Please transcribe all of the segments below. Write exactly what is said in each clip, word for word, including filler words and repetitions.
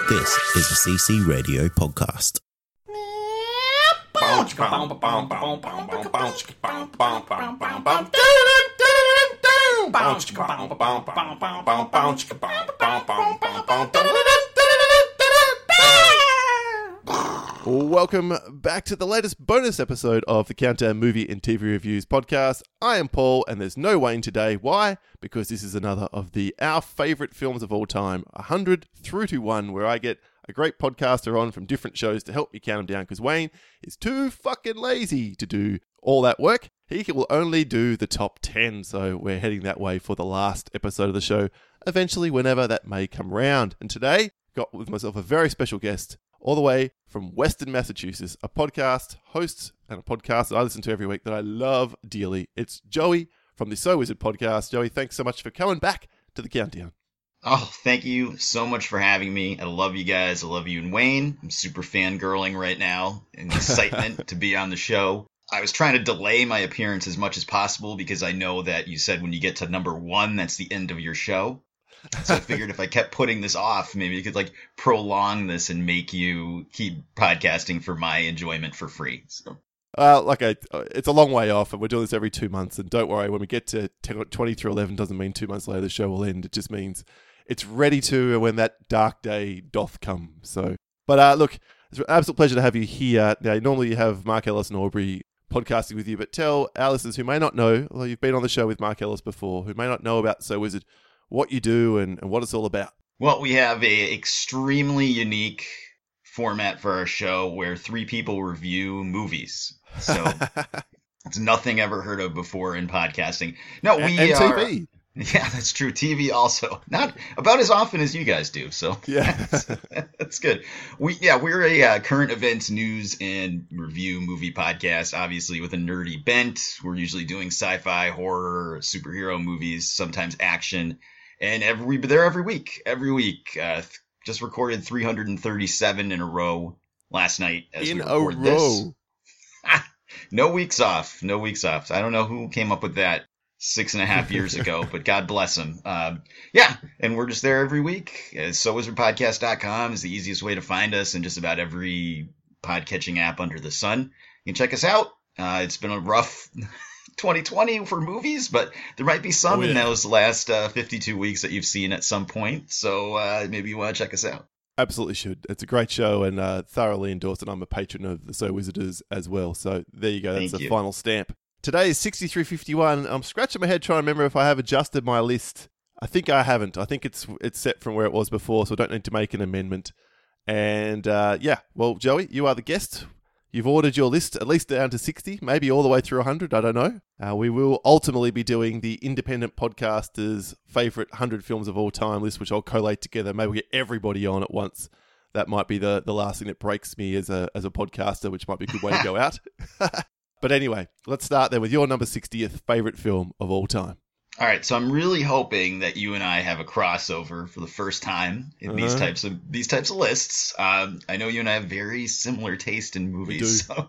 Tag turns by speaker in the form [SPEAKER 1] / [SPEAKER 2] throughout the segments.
[SPEAKER 1] This is a C C Radio podcast.
[SPEAKER 2] Welcome back to the latest bonus episode of the Countdown Movie and T V Reviews podcast. I am Paul, and there's no Wayne today. Why? Because this is another of the our favourite films of all time, one hundred through to one, where I get a great podcaster on from different shows to help me count them down, because Wayne is too fucking lazy to do all that work. He will only do the top ten, so we're heading that way for the last episode of the show, eventually, whenever that may come round. And today, got with myself a very special guest, all the way from Western Massachusetts, a podcast host and a podcast that I listen to every week that I love dearly. It's Joey from the So Wizard podcast. Joey, thanks so much for coming back to the Countdown.
[SPEAKER 3] Oh, thank you so much for having me. I love you guys. I love you and Wayne. I'm super fangirling right now in excitement to be on the show. I was trying to delay my appearance as much as possible because I know that you said when you get to number one, that's the end of your show. So I figured if I kept putting this off, maybe you could like prolong this and make you keep podcasting for my enjoyment for free. So.
[SPEAKER 2] Uh, like I, it's a long way off, and we're doing this every two months. And don't worry, when we get to twenty through eleven, doesn't mean two months later the show will end. It just means it's ready to when that dark day doth come. So, but uh, look, it's an absolute pleasure to have you here. Now, normally you have Mark Ellis and Aubrey podcasting with you, but tell our listeners who may not know, although you've been on the show with Mark Ellis before, who may not know about So Wizard, what you do and, and what it's all about.
[SPEAKER 3] Well, we have a extremely unique format for our show where three people review movies. So it's nothing ever heard of before in podcasting. No, we
[SPEAKER 2] and
[SPEAKER 3] are.
[SPEAKER 2] T V.
[SPEAKER 3] Yeah, that's true. T V also. Not about as often as you guys do. So
[SPEAKER 2] yeah,
[SPEAKER 3] that's, that's good. We yeah, we're a uh, current events news and review movie podcast, obviously with a nerdy bent. We're usually doing sci-fi, horror, superhero movies, sometimes action. And every we're there every week, every week. Uh, th- just recorded three hundred thirty-seven in a row last night. As
[SPEAKER 2] in
[SPEAKER 3] we
[SPEAKER 2] a
[SPEAKER 3] record
[SPEAKER 2] row.
[SPEAKER 3] This. No weeks off. No weeks off. I don't know who came up with that six and a half years ago, but God bless him. Um, yeah, and we're just there every week. Uh, so wizard podcast dot com is the easiest way to find us in just about every podcatching app under the sun. You can check us out. Uh, it's been a rough twenty twenty for movies, but there might be some
[SPEAKER 2] oh, yeah.
[SPEAKER 3] in those last uh, fifty-two weeks that you've seen at some point. So uh, maybe you want to check us out.
[SPEAKER 2] Absolutely should. It's a great show and uh, thoroughly endorsed, and I'm a patron of the So Wizarders as well. So there you go. That's
[SPEAKER 3] Thank
[SPEAKER 2] the
[SPEAKER 3] you.
[SPEAKER 2] final stamp. Today is sixty-three fifty-one. I'm scratching my head trying to remember if I have adjusted my list. I think I haven't. I think it's it's set from where it was before, so I don't need to make an amendment. And uh, yeah, well, Joey, you are the guest. You've ordered your list at least down to sixty, maybe all the way through one hundred. I don't know. Uh, we will ultimately be doing the independent podcasters' favourite one hundred films of all time list, which I'll collate together. Maybe we'll get everybody on at once. That might be the, the last thing that breaks me as a as a podcaster, which might be a good way to go out. But anyway, let's start there with your number sixtieth favourite film of all time.
[SPEAKER 3] All right, so I'm really hoping that you and I have a crossover for the first time in
[SPEAKER 2] Uh-huh.
[SPEAKER 3] these types of these types of lists. Um, I know you and I have very similar taste in movies. So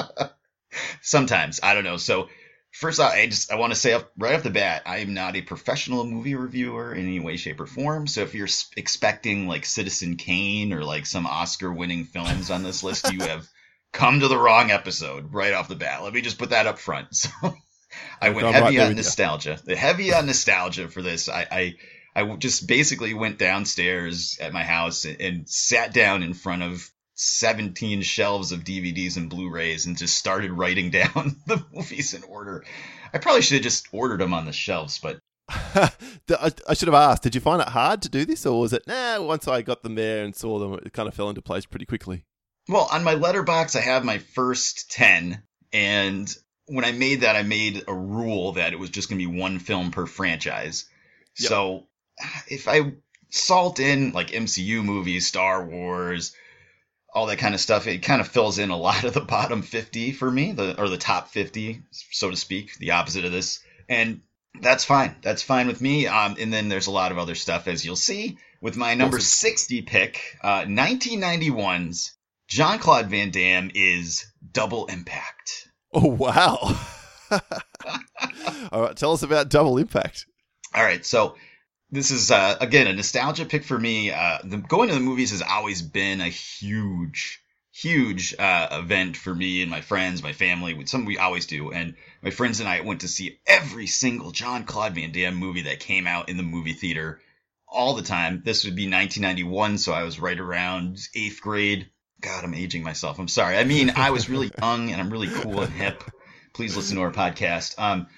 [SPEAKER 3] sometimes I don't know. So first off, I just I want to say up, right off the bat, I am not a professional movie reviewer in any way, shape, or form. So if you're s- expecting like Citizen Kane or like some Oscar-winning films on this list, you have come to the wrong episode right off the bat. Let me just put that up front. So. I went
[SPEAKER 2] I'm
[SPEAKER 3] heavy
[SPEAKER 2] right there
[SPEAKER 3] on
[SPEAKER 2] with
[SPEAKER 3] nostalgia. The heavy on nostalgia for this. I, I I just basically went downstairs at my house and, and sat down in front of seventeen shelves of D V Ds and Blu-rays and just started writing down the movies in order. I probably should have just ordered them on the shelves, but
[SPEAKER 2] I, I should have asked, did you find it hard to do this, or was it, nah, once I got them there and saw them, it kind of fell into place pretty quickly?
[SPEAKER 3] well, on my letterbox, I have my first ten, and when I made that, I made a rule that it was just going to be one film per franchise.
[SPEAKER 2] Yep.
[SPEAKER 3] So if I salt in like M C U movies, Star Wars, all that kind of stuff, it kind of fills in a lot of the bottom fifty for me, the or the top fifty, so to speak, the opposite of this. And that's fine. That's fine with me. Um, and then there's a lot of other stuff, as you'll see, with my number
[SPEAKER 2] Awesome.
[SPEAKER 3] sixty pick, uh, nineteen ninety-one's Jean-Claude Van Damme is Double Impact.
[SPEAKER 2] Oh, wow. All right, tell us about Double Impact.
[SPEAKER 3] All right, so This is, uh, again, a nostalgia pick for me. Uh, the, going to the movies has always been a huge, huge uh, event for me and my friends, my family. Something we always do. And my friends and I went to see every single Jean-Claude Van Damme movie that came out in the movie theater all the time. This would be nineteen ninety-one, so I was right around eighth grade. God, I'm aging myself. I'm sorry. I mean, I was really young and I'm really cool and hip. Please listen to our podcast. Um,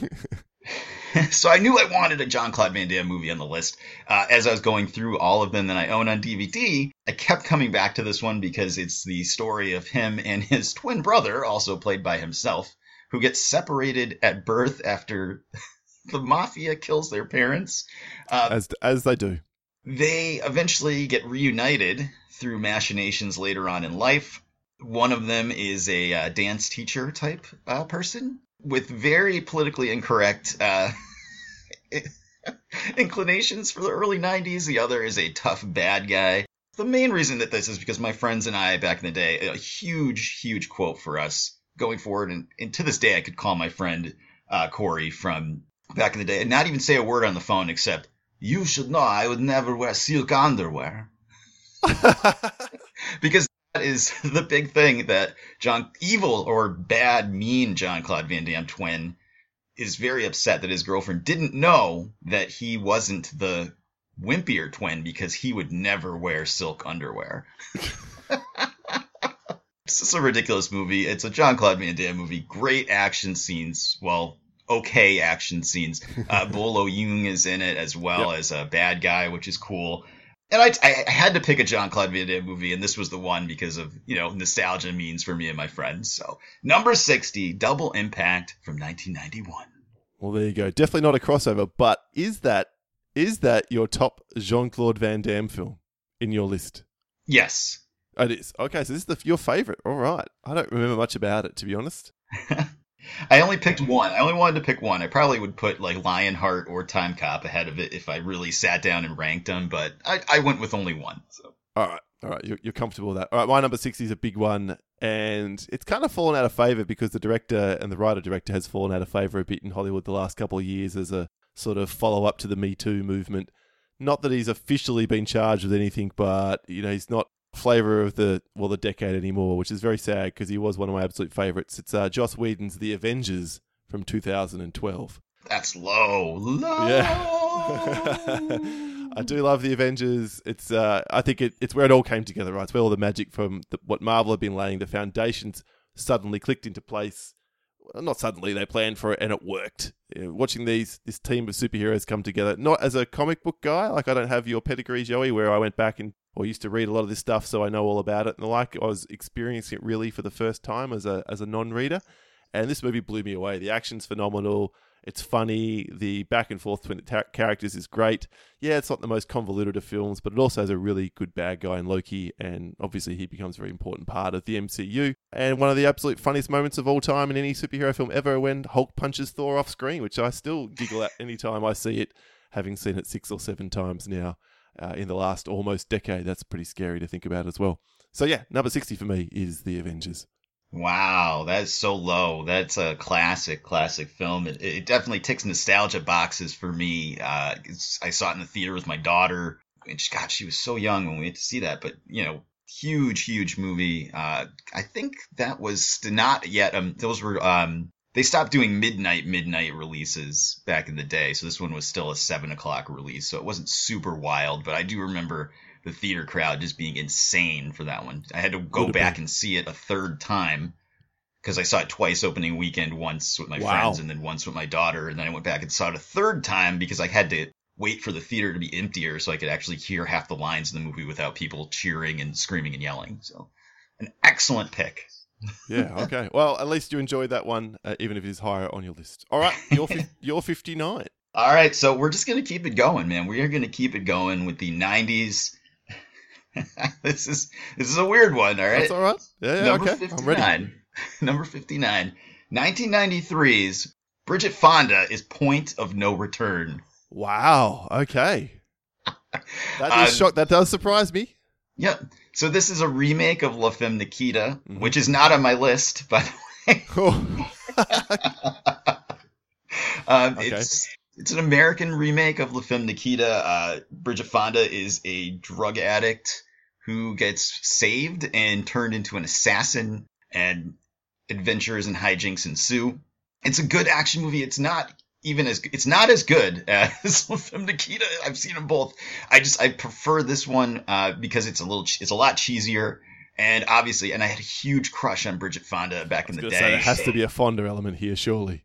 [SPEAKER 3] so I knew I wanted a Jean-Claude Van Damme movie on the list. Uh, as I was going through all of them that I own on D V D, I kept coming back to this one because it's the story of him and his twin brother, also played by himself, who gets separated at birth after the mafia kills their parents. Uh,
[SPEAKER 2] as as they do.
[SPEAKER 3] They eventually get reunited through machinations later on in life. One of them is a uh, dance teacher type uh, person with very politically incorrect uh, inclinations for the early nineties. The other is a tough bad guy. The main reason that this is because my friends and I back in the day, a huge, huge quote for us going forward. And, and to this day, I could call my friend uh, Corey from back in the day and not even say a word on the phone except, "You should know I would never wear silk underwear." Because that is the big thing that John, evil or bad, mean Jean-Claude Van Damme twin is very upset that his girlfriend didn't know that he wasn't the wimpier twin because he would never wear silk underwear. This is a ridiculous movie. It's a Jean-Claude Van Damme movie. Great action scenes. Well, okay action scenes. Uh, Bolo Yeung is in it as well yep. as a bad guy, which is cool. And I, I had to pick a Jean-Claude Van Damme movie, and this was the one because of, you know, nostalgia means for me and my friends. So, number sixty, Double Impact from nineteen ninety-one.
[SPEAKER 2] Well, there you go. Definitely not a crossover, but is that is that your top Jean-Claude Van Damme film in your list?
[SPEAKER 3] Yes.
[SPEAKER 2] It is. Okay, so this is the, your favorite. All right. I don't remember much about it, to be honest.
[SPEAKER 3] I only picked one. I only wanted to pick one. I probably would put like Lionheart or Time Cop ahead of it if I really sat down and ranked them, but I, I went with only one. So.
[SPEAKER 2] All right. All right. You're, you're comfortable with that. All right. My number sixty is a big one, and it's kind of fallen out of favor because the director and the writer-director has fallen out of favor a bit in Hollywood the last couple of years as a sort of follow-up to the Me Too movement. Not that he's officially been charged with anything, but, you know, he's not flavor of the, well, the decade anymore, which is very sad because he was one of my absolute favorites. It's uh, Joss Whedon's The Avengers from two thousand twelve.
[SPEAKER 3] That's low. Low.
[SPEAKER 2] Yeah. I do love The Avengers. It's uh, I think it, it's where it all came together, right? It's where all the magic from the, what Marvel had been laying, the foundations suddenly clicked into place. Well, not suddenly, they planned for it and it worked. You know, watching these this team of superheroes come together, not as a comic book guy, like I don't have your pedigree, Joey, where I went back and or used to read a lot of this stuff, so I know all about it. And like I was experiencing it really for the first time as a as a non-reader. And this movie blew me away. The action's phenomenal. It's funny. The back and forth between the ta- characters is great. Yeah, it's not the most convoluted of films, but it also has a really good bad guy in Loki. And obviously he becomes a very important part of the M C U. And one of the absolute funniest moments of all time in any superhero film ever when Hulk punches Thor off screen, which I still giggle at any time I see it, having seen it six or seven times now. Uh, in the last almost decade. That's pretty scary to think about as well. So yeah, number sixty for me is The Avengers.
[SPEAKER 3] Wow, that's so low. That's a classic, classic film. It, it definitely ticks nostalgia boxes for me. Uh, it's, I saw it in the theater with my daughter. And she, God, she was so young when we went to see that. But, you know, huge, huge movie. Uh, I think that was not yet. Um, those were... Um, They stopped doing midnight, midnight releases back in the day, so this one was still a seven o'clock release, so it wasn't super wild, but I do remember the theater crowd just being insane for that one. I had to go back been? and see it a third time, because I saw it twice opening weekend, once with my wow. friends, and then once with my daughter, and then I went back and saw it a third time, because I had to wait for the theater to be emptier, so I could actually hear half the lines in the movie without people cheering and screaming and yelling, so an excellent pick.
[SPEAKER 2] Yeah, okay. Well, at least you enjoyed that one, uh, even if it is higher on your list. All right, you're, fi- you're fifty-nine.
[SPEAKER 3] All right, so we're just going to keep it going, man. We are going to keep it going with the nineties. this is this is a weird one, all right?
[SPEAKER 2] That's all right. Yeah, yeah
[SPEAKER 3] Number
[SPEAKER 2] okay.
[SPEAKER 3] fifty-nine.
[SPEAKER 2] I'm ready.
[SPEAKER 3] Number fifty-nine. nineteen ninety-three's Bridget Fonda is Point of No Return.
[SPEAKER 2] Wow, okay. That is
[SPEAKER 3] uh,
[SPEAKER 2] shock. That does surprise me.
[SPEAKER 3] Yep. So this is a remake of La Femme Nikita, mm-hmm. which is not on my list, by the way.
[SPEAKER 2] Oh.
[SPEAKER 3] um,
[SPEAKER 2] okay.
[SPEAKER 3] It's It's an American remake of La Femme Nikita. Uh, Bridget Fonda is a drug addict who gets saved and turned into an assassin, and adventures and hijinks ensue. It's a good action movie. It's not even as it's not as good as La Femme Nikita. I've seen them both. I just I prefer this one uh, because it's a little it's a lot cheesier, and obviously, and I had a huge crush on Bridget Fonda back in the day.
[SPEAKER 2] Say, there has to be a Fonda element here, surely.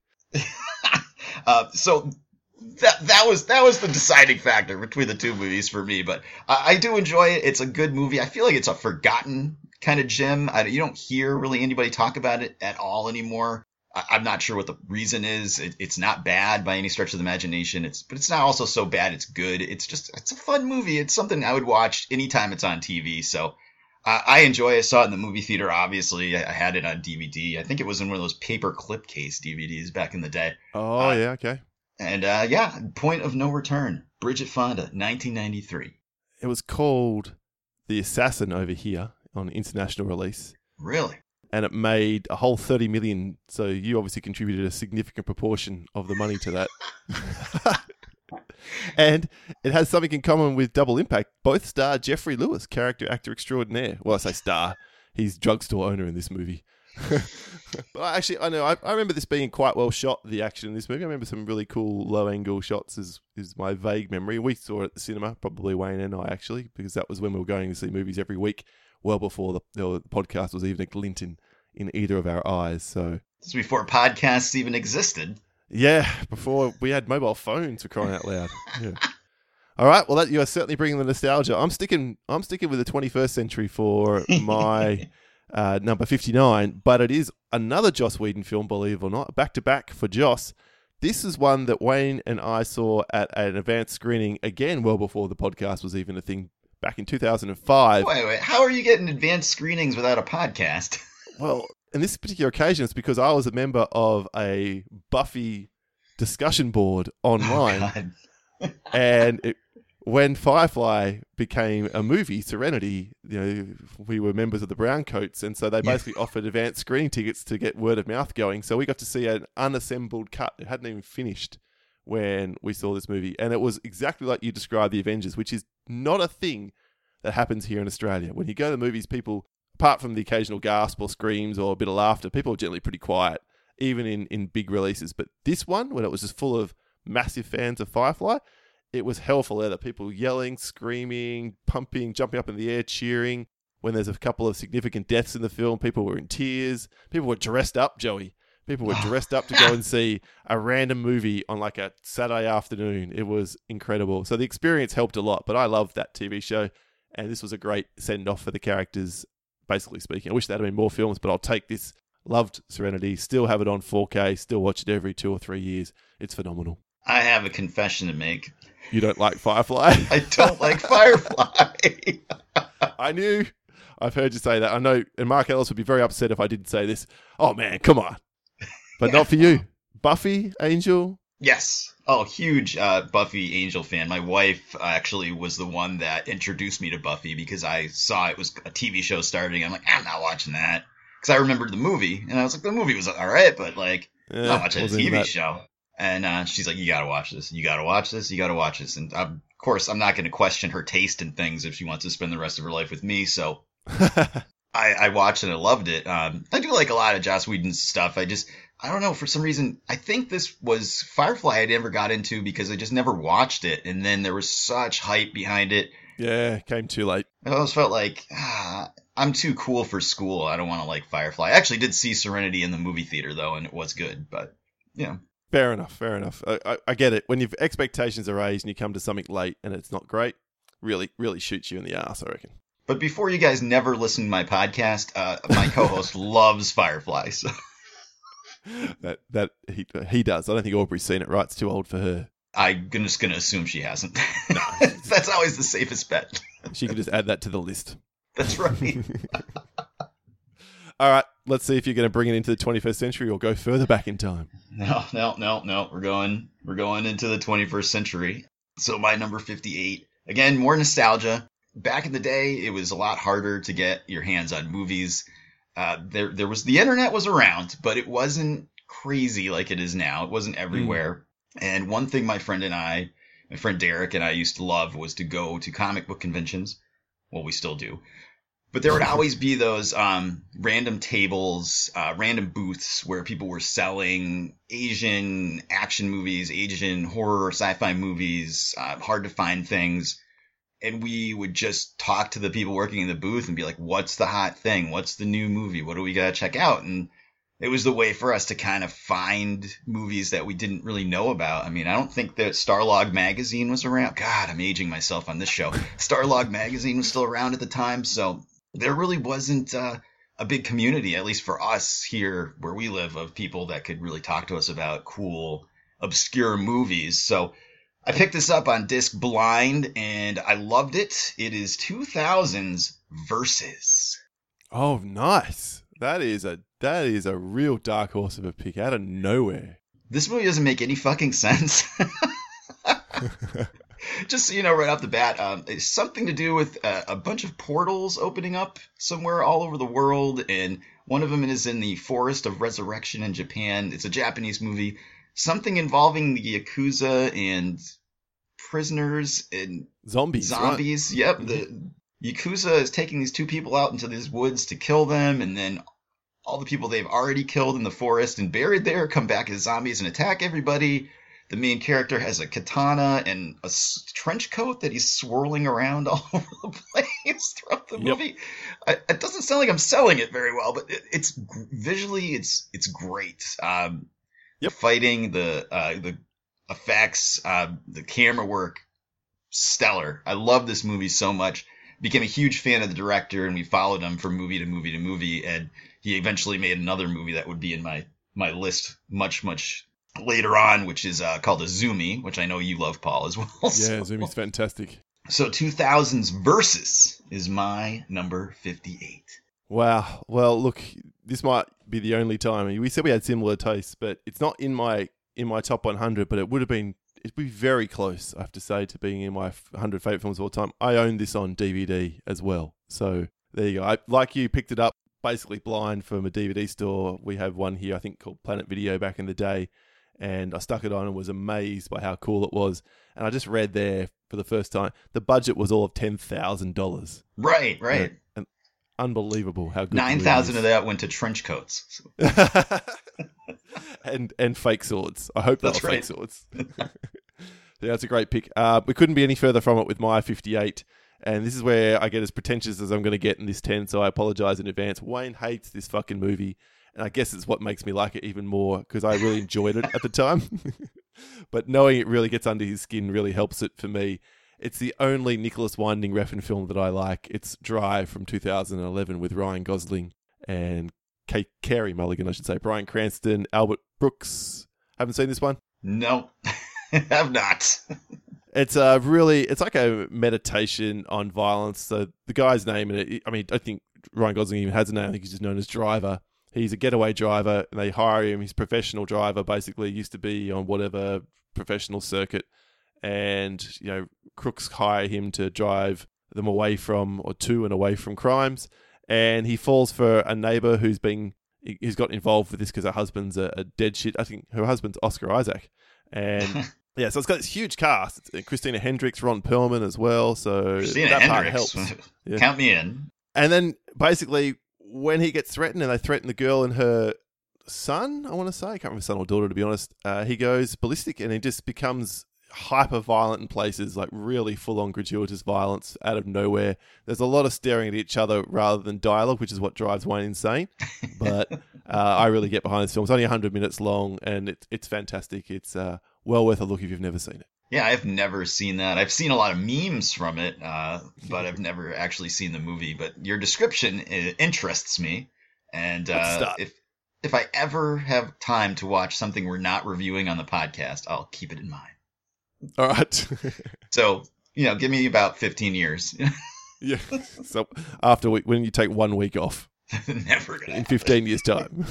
[SPEAKER 3] uh, so. That that was that was the deciding factor between the two movies for me, but I, I do enjoy it. It's a good movie. I feel like it's a forgotten kind of gem. I, you don't hear really anybody talk about it at all anymore. I, I'm not sure what the reason is. It, it's not bad by any stretch of the imagination. It's but it's not also so bad it's good. It's just it's a fun movie. It's something I would watch anytime it's on T V. So uh, I enjoy it. I saw it in the movie theater. Obviously, I, I had it on D V D. I think it was in one of those paper clip case D V Ds back in the day.
[SPEAKER 2] Oh
[SPEAKER 3] uh,
[SPEAKER 2] yeah, okay.
[SPEAKER 3] And, uh, yeah, Point of No Return, Bridget Fonda, nineteen ninety-three.
[SPEAKER 2] It was called The Assassin over here on international release.
[SPEAKER 3] Really?
[SPEAKER 2] And it made a whole thirty million dollars, so you obviously contributed a significant proportion of the money to that. And it has something in common with Double Impact. Both star Jeffrey Lewis, character actor extraordinaire. Well, I say star. He's drugstore owner in this movie. But actually, I know I, I remember this being quite well shot. The action in this movie, I remember some really cool low angle shots. Is is my vague memory. We saw it at the cinema, probably Wayne and I actually, because that was when we were going to see movies every week, well before the, the podcast was even a glint in, in either of our eyes. So
[SPEAKER 3] this was before podcasts even existed.
[SPEAKER 2] Yeah, before we had mobile phones, for crying out loud. Yeah. All right, well, that you are certainly bringing the nostalgia. I'm sticking. I'm sticking with the twenty-first century for my. Uh, number fifty-nine, but it is another Joss Whedon film, believe it or not, back to back for Joss. This is one that Wayne and I saw at an advanced screening, again, well before the podcast was even a thing, back in two thousand five.
[SPEAKER 3] Wait, wait, how are you getting advanced screenings without a podcast?
[SPEAKER 2] Well, in this particular occasion, it's because I was a member of a Buffy discussion board online, oh, and it, when Firefly became a movie, Serenity, you know, we were members of the Browncoats, and so they basically yeah. offered advanced screening tickets to get word of mouth going. So we got to see an unassembled cut. It hadn't even finished when we saw this movie, and it was exactly like you described the Avengers, which is not a thing that happens here in Australia. When you go to the movies, people, apart from the occasional gasp or screams or a bit of laughter, people are generally pretty quiet, even in, in big releases. But this one, when it was just full of massive fans of Firefly, it was hell for leather. People yelling, screaming, pumping, jumping up in the air, cheering. When there's a couple of significant deaths in the film, people were in tears. People were dressed up, Joey. People were dressed up to go and see a random movie on like a Saturday afternoon. It was incredible. So the experience helped a lot, but I loved that T V show. And this was a great send-off for the characters, basically speaking. I wish there had been more films, but I'll take this. Loved Serenity. Still have it on four K. Still watch it every two or three years. It's phenomenal.
[SPEAKER 3] I have a confession to make.
[SPEAKER 2] You don't like Firefly?
[SPEAKER 3] I don't like Firefly.
[SPEAKER 2] I knew. I've heard you say that. I know, and Mark Ellis would be very upset if I didn't say this. Oh, man, come on. But yeah. Not for you. Buffy, Angel?
[SPEAKER 3] Yes. Oh, huge uh, Buffy Angel fan. My wife actually was the one that introduced me to Buffy because I saw it was a T V show starting. I'm like, I'm not watching that. Because I remembered the movie, and I was like, the movie was all right, but like, yeah, I'm not watching a T V that. show. And uh, she's like, you got to watch this. You got to watch this. You got to watch this. And uh, of course, I'm not going to question her taste in things if she wants to spend the rest of her life with me. So I, I watched and I loved it. Um, I do like a lot of Joss Whedon's stuff. I just, I don't know, for some reason, I think this was Firefly I never got into because I just never watched it. And then there was such hype behind it.
[SPEAKER 2] Yeah, came too late.
[SPEAKER 3] I always felt like, ah, I'm too cool for school. I don't want to like Firefly. I actually did see Serenity in the movie theater, though, and it was good. But, you know.
[SPEAKER 2] Fair enough, fair enough. I, I, I get it. When your expectations are raised and you come to something late and it's not great, really, really shoots you in the ass, I reckon.
[SPEAKER 3] But before you guys never listen to my podcast, uh, my co-host loves Firefly. So.
[SPEAKER 2] That that he he does. I don't think Aubrey's seen it, right? It's too old for her.
[SPEAKER 3] I'm just going to assume she hasn't.
[SPEAKER 2] No,
[SPEAKER 3] that's always the safest bet.
[SPEAKER 2] She can just add that to the list.
[SPEAKER 3] That's right.
[SPEAKER 2] All right, let's see if you're going to bring it into the twenty-first century or go further back in time.
[SPEAKER 3] No, no, no, no. We're going we're going into the twenty-first century. So my number fifty-eight, again, more nostalgia. Back in the day, it was a lot harder to get your hands on movies. Uh, there there was the internet was around, but it wasn't crazy like it is now. It wasn't everywhere. Mm. And one thing my friend and I, my friend Derek and I used to love was to go to comic book conventions. Well, we still do. But there would always be those um, random tables, uh, random booths where people were selling Asian action movies, Asian horror, sci-fi movies, uh, hard to find things. And we would just talk to the people working in the booth and be like, what's the hot thing? What's the new movie? What do we got to check out? And it was the way for us to kind of find movies that we didn't really know about. I mean, I don't think that Starlog magazine was around. God, I'm aging myself on this show. Starlog magazine was still around at the time. So there really wasn't uh, a big community, at least for us here where we live, of people that could really talk to us about cool, obscure movies. So I picked this up on disc blind and I loved it. It is two thousands Versus.
[SPEAKER 2] Oh, nice. That is a that is a real dark horse of a pick out of nowhere.
[SPEAKER 3] This movie doesn't make any fucking sense. Just so you know, right off the bat, um, it's something to do with a, a bunch of portals opening up somewhere all over the world, and one of them is in the Forest of Resurrection in Japan. It's a Japanese movie. Something involving the Yakuza and prisoners and
[SPEAKER 2] Zombies.
[SPEAKER 3] Zombies.
[SPEAKER 2] Right?
[SPEAKER 3] Yep. The Yakuza is taking these two people out into these woods to kill them, and then all the people they've already killed in the forest and buried there come back as zombies and attack everybody. The main character has a katana and a trench coat that he's swirling around all over the place throughout the movie. Yep. I, it doesn't sound like I'm selling it very well, but it, it's visually it's it's great. Um, yep. The fighting, the uh, the effects, uh, the camera work, stellar. I love this movie so much. Became a huge fan of the director, and we followed him from movie to movie to movie, and he eventually made another movie that would be in my, my list much, much later on, which is uh, called Azumi, which I know you love, Paul, as well.
[SPEAKER 2] Yeah,
[SPEAKER 3] so,
[SPEAKER 2] Azumi's fantastic.
[SPEAKER 3] So two thousands Versus is my number fifty-eight.
[SPEAKER 2] Wow. Well, look, this might be the only time. I mean, we said we had similar tastes, but it's not in my in my top one hundred, but it would have been it'd be very close, I have to say, to being in my one hundred favourite films of all time. I own this on D V D as well. So there you go. I, like you, picked it up basically blind from a D V D store. We have one here, I think, called Planet Video back in the day. And I stuck it on and was amazed by how cool it was. And I just read there for the first time, the budget was all of ten thousand dollars.
[SPEAKER 3] Right, right.
[SPEAKER 2] And, and unbelievable how good
[SPEAKER 3] nine thousand of that went to trench coats. and and fake
[SPEAKER 2] swords. I hope they
[SPEAKER 3] That's
[SPEAKER 2] were
[SPEAKER 3] right.
[SPEAKER 2] fake swords. Yeah, that's a great pick. Uh, we couldn't be any further from it with my fifty-eight. And this is where I get as pretentious as I'm going to get in this ten, so I apologize in advance. Wayne hates this fucking movie, and I guess it's what makes me like it even more, because I really enjoyed it at the time. But knowing it really gets under his skin really helps it for me. It's the only Nicholas Winding Refn film that I like. It's Drive from two thousand eleven with Ryan Gosling and Kate Carey Mulligan, I should say. Bryan Cranston, Albert Brooks. Haven't seen this one?
[SPEAKER 3] No, have not.
[SPEAKER 2] It's a really, it's like a meditation on violence. So the guy's name in it, I mean, I think Ryan Gosling even has a name. I think he's just known as Driver. He's a getaway driver, and they hire him. He's a professional driver, basically. Used to be on whatever professional circuit. And, you know, crooks hire him to drive them away from, or to and away from crimes. And he falls for a neighbor who's been, he's got involved with this because her husband's a, a dead shit. I think her husband's Oscar Isaac. And yeah, so it's got this huge cast. It's Christina Hendricks, Ron Perlman as well. So
[SPEAKER 3] Christina
[SPEAKER 2] that part
[SPEAKER 3] Hendricks.
[SPEAKER 2] helps. Yeah.
[SPEAKER 3] Count me in.
[SPEAKER 2] And then basically, when he gets threatened, and they threaten the girl and her son, I want to say, I can't remember son or daughter, to be honest, uh, he goes ballistic and he just becomes hyper violent in places, like really full on gratuitous violence out of nowhere. There's a lot of staring at each other rather than dialogue, which is what drives Wayne insane. But uh, I really get behind this film. It's only one hundred minutes long, and it, it's fantastic. It's uh, well worth a look if you've never seen it.
[SPEAKER 3] Yeah, I've never seen that. I've seen a lot of memes from it, uh, but I've never actually seen the movie. But your description uh, interests me, and uh, if if I ever have time to watch something we're not reviewing on the podcast, I'll keep it in mind.
[SPEAKER 2] All right.
[SPEAKER 3] So, you know, give me about fifteen years.
[SPEAKER 2] Yeah. So after we, when you take one week off,
[SPEAKER 3] never gonna
[SPEAKER 2] in
[SPEAKER 3] happen.
[SPEAKER 2] fifteen years' time.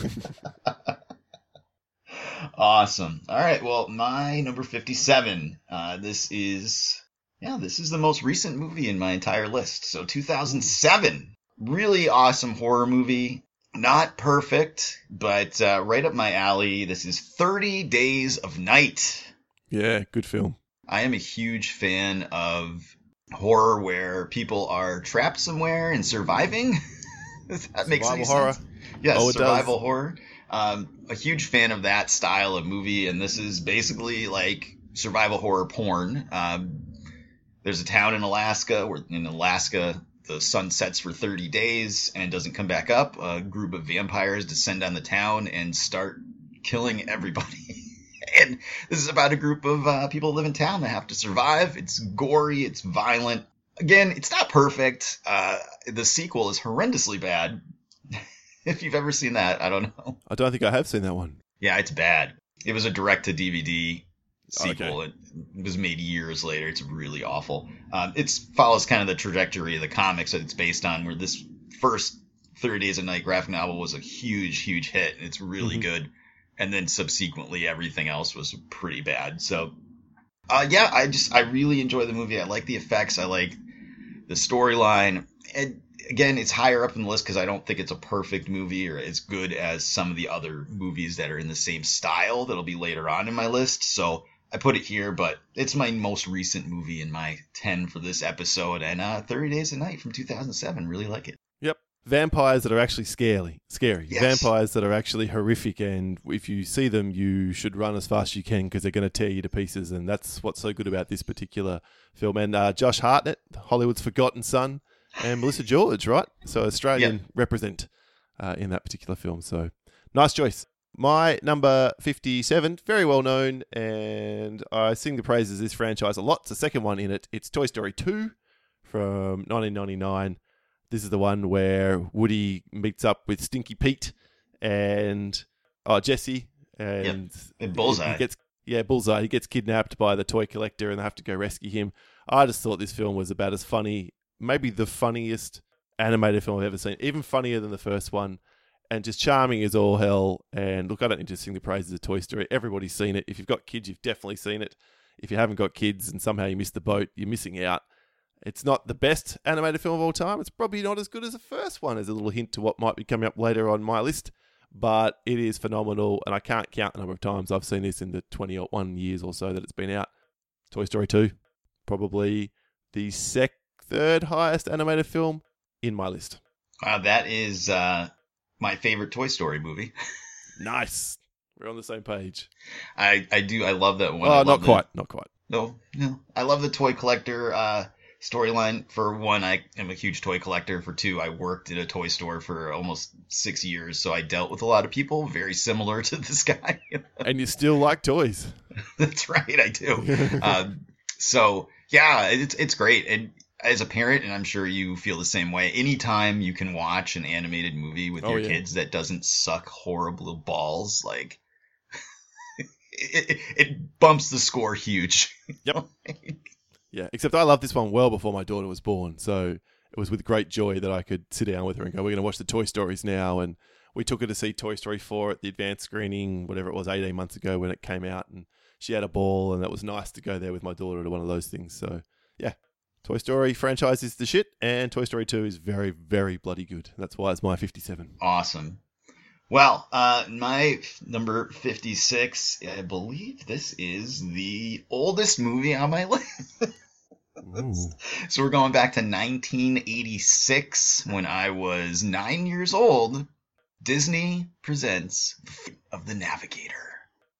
[SPEAKER 3] Awesome. All right. Well, my number fifty-seven. Uh, this is, yeah, this is the most recent movie in my entire list. So two thousand seven. Really awesome horror movie. Not perfect, but uh, right up my alley. This is thirty Days of Night.
[SPEAKER 2] Yeah, good film.
[SPEAKER 3] I am a huge fan of horror where people are trapped somewhere and surviving. If that makes any
[SPEAKER 2] Survival
[SPEAKER 3] sense.
[SPEAKER 2] horror.
[SPEAKER 3] Yes,
[SPEAKER 2] Oh, it
[SPEAKER 3] survival
[SPEAKER 2] does.
[SPEAKER 3] horror. Um, a huge fan of that style of movie, and this is basically like survival horror porn. Um, there's a town in Alaska where in Alaska the sun sets for thirty days and doesn't come back up. A group of vampires descend on the town and start killing everybody. And this is about a group of uh, people who live in town that have to survive. It's gory. It's violent. Again, it's not perfect. Uh, the sequel is horrendously bad. If you've ever seen that, I don't know.
[SPEAKER 2] I don't think I have seen that one.
[SPEAKER 3] Yeah, it's bad. It was a direct-to-D V D sequel.
[SPEAKER 2] Okay.
[SPEAKER 3] It was made years later. It's really awful. Um, it follows kind of the trajectory of the comics that it's based on, where this first thirty Days a Night graphic novel was a huge, huge hit. And it's really
[SPEAKER 2] Mhm.
[SPEAKER 3] good. And then subsequently, everything else was pretty bad. So, uh, yeah, I just I really enjoy the movie. I like the effects. I like the storyline. And again, it's higher up in the list because I don't think it's a perfect movie or as good as some of the other movies that are in the same style that'll be later on in my list. So I put it here, but it's my most recent movie in my ten for this episode. And uh, thirty Days a Night from two thousand seven. Really like it.
[SPEAKER 2] Yep. Vampires that are actually scary. Scary.
[SPEAKER 3] Yes.
[SPEAKER 2] Vampires that are actually horrific, and if you see them, you should run as fast as you can because they're going to tear you to pieces, and that's what's so good about this particular film. And uh, Josh Hartnett, Hollywood's forgotten son, and Melissa George, right? So Australian
[SPEAKER 3] Yep.
[SPEAKER 2] represent uh, in that particular film. So nice choice. My number fifty-seven, very well known, and I sing the praises of this franchise a lot. It's the second one in it. It's Toy Story two from nineteen ninety-nine. This is the one where Woody meets up with Stinky Pete and oh, Jesse. And,
[SPEAKER 3] Yep. And Bullseye.
[SPEAKER 2] He gets, yeah, Bullseye. He gets kidnapped by the toy collector and they have to go rescue him. I just thought this film was about as funny, maybe the funniest animated film I've ever seen, even funnier than the first one, and just charming as all hell. And look, I don't need to sing the praises of Toy Story. Everybody's seen it. If you've got kids, you've definitely seen it. If you haven't got kids and somehow you missed the boat, you're missing out. It's not the best animated film of all time. It's probably not as good as the first one, as a little hint to what might be coming up later on my list. But it is phenomenal, and I can't count the number of times I've seen this in the twenty-one years or so that it's been out. Toy Story two, probably the sec- third highest animated film in my list.
[SPEAKER 3] Wow, that is uh, my favorite Toy Story movie.
[SPEAKER 2] Nice. We're on the same page.
[SPEAKER 3] I, I do. I love that one. I
[SPEAKER 2] Oh,
[SPEAKER 3] love
[SPEAKER 2] not
[SPEAKER 3] the-
[SPEAKER 2] quite. Not quite.
[SPEAKER 3] No, no. I love the toy collector uh, storyline. For one, I am a huge toy collector. For two, I worked at a toy store for almost six years, so I dealt with a lot of people very similar to this guy.
[SPEAKER 2] And you still like toys.
[SPEAKER 3] That's right, I do. um, so, yeah, it's it's great. And as a parent, and I'm sure you feel the same way, anytime you can watch an animated movie with
[SPEAKER 2] Oh,
[SPEAKER 3] your
[SPEAKER 2] yeah.
[SPEAKER 3] kids that doesn't suck horrible balls, like, it, it, it bumps the score huge.
[SPEAKER 2] Yep. Yeah, except I loved this one well before my daughter was born. So it was with great joy that I could sit down with her and go, we're going to watch the Toy Stories now. And we took her to see Toy Story four at the advanced screening, whatever it was, eighteen months ago when it came out. And she had a ball, and that was nice to go there with my daughter to one of those things. So, yeah, Toy Story franchise is the shit, and Toy Story two is very, very bloody good. That's why it's my fifty-seven.
[SPEAKER 3] Awesome. Well, uh, my f- number fifty-six, I believe this is the oldest movie on my list.
[SPEAKER 2] Ooh.
[SPEAKER 3] So we're going back to nineteen eighty-six when I was nine years old. Disney presents The Flight of the Navigator.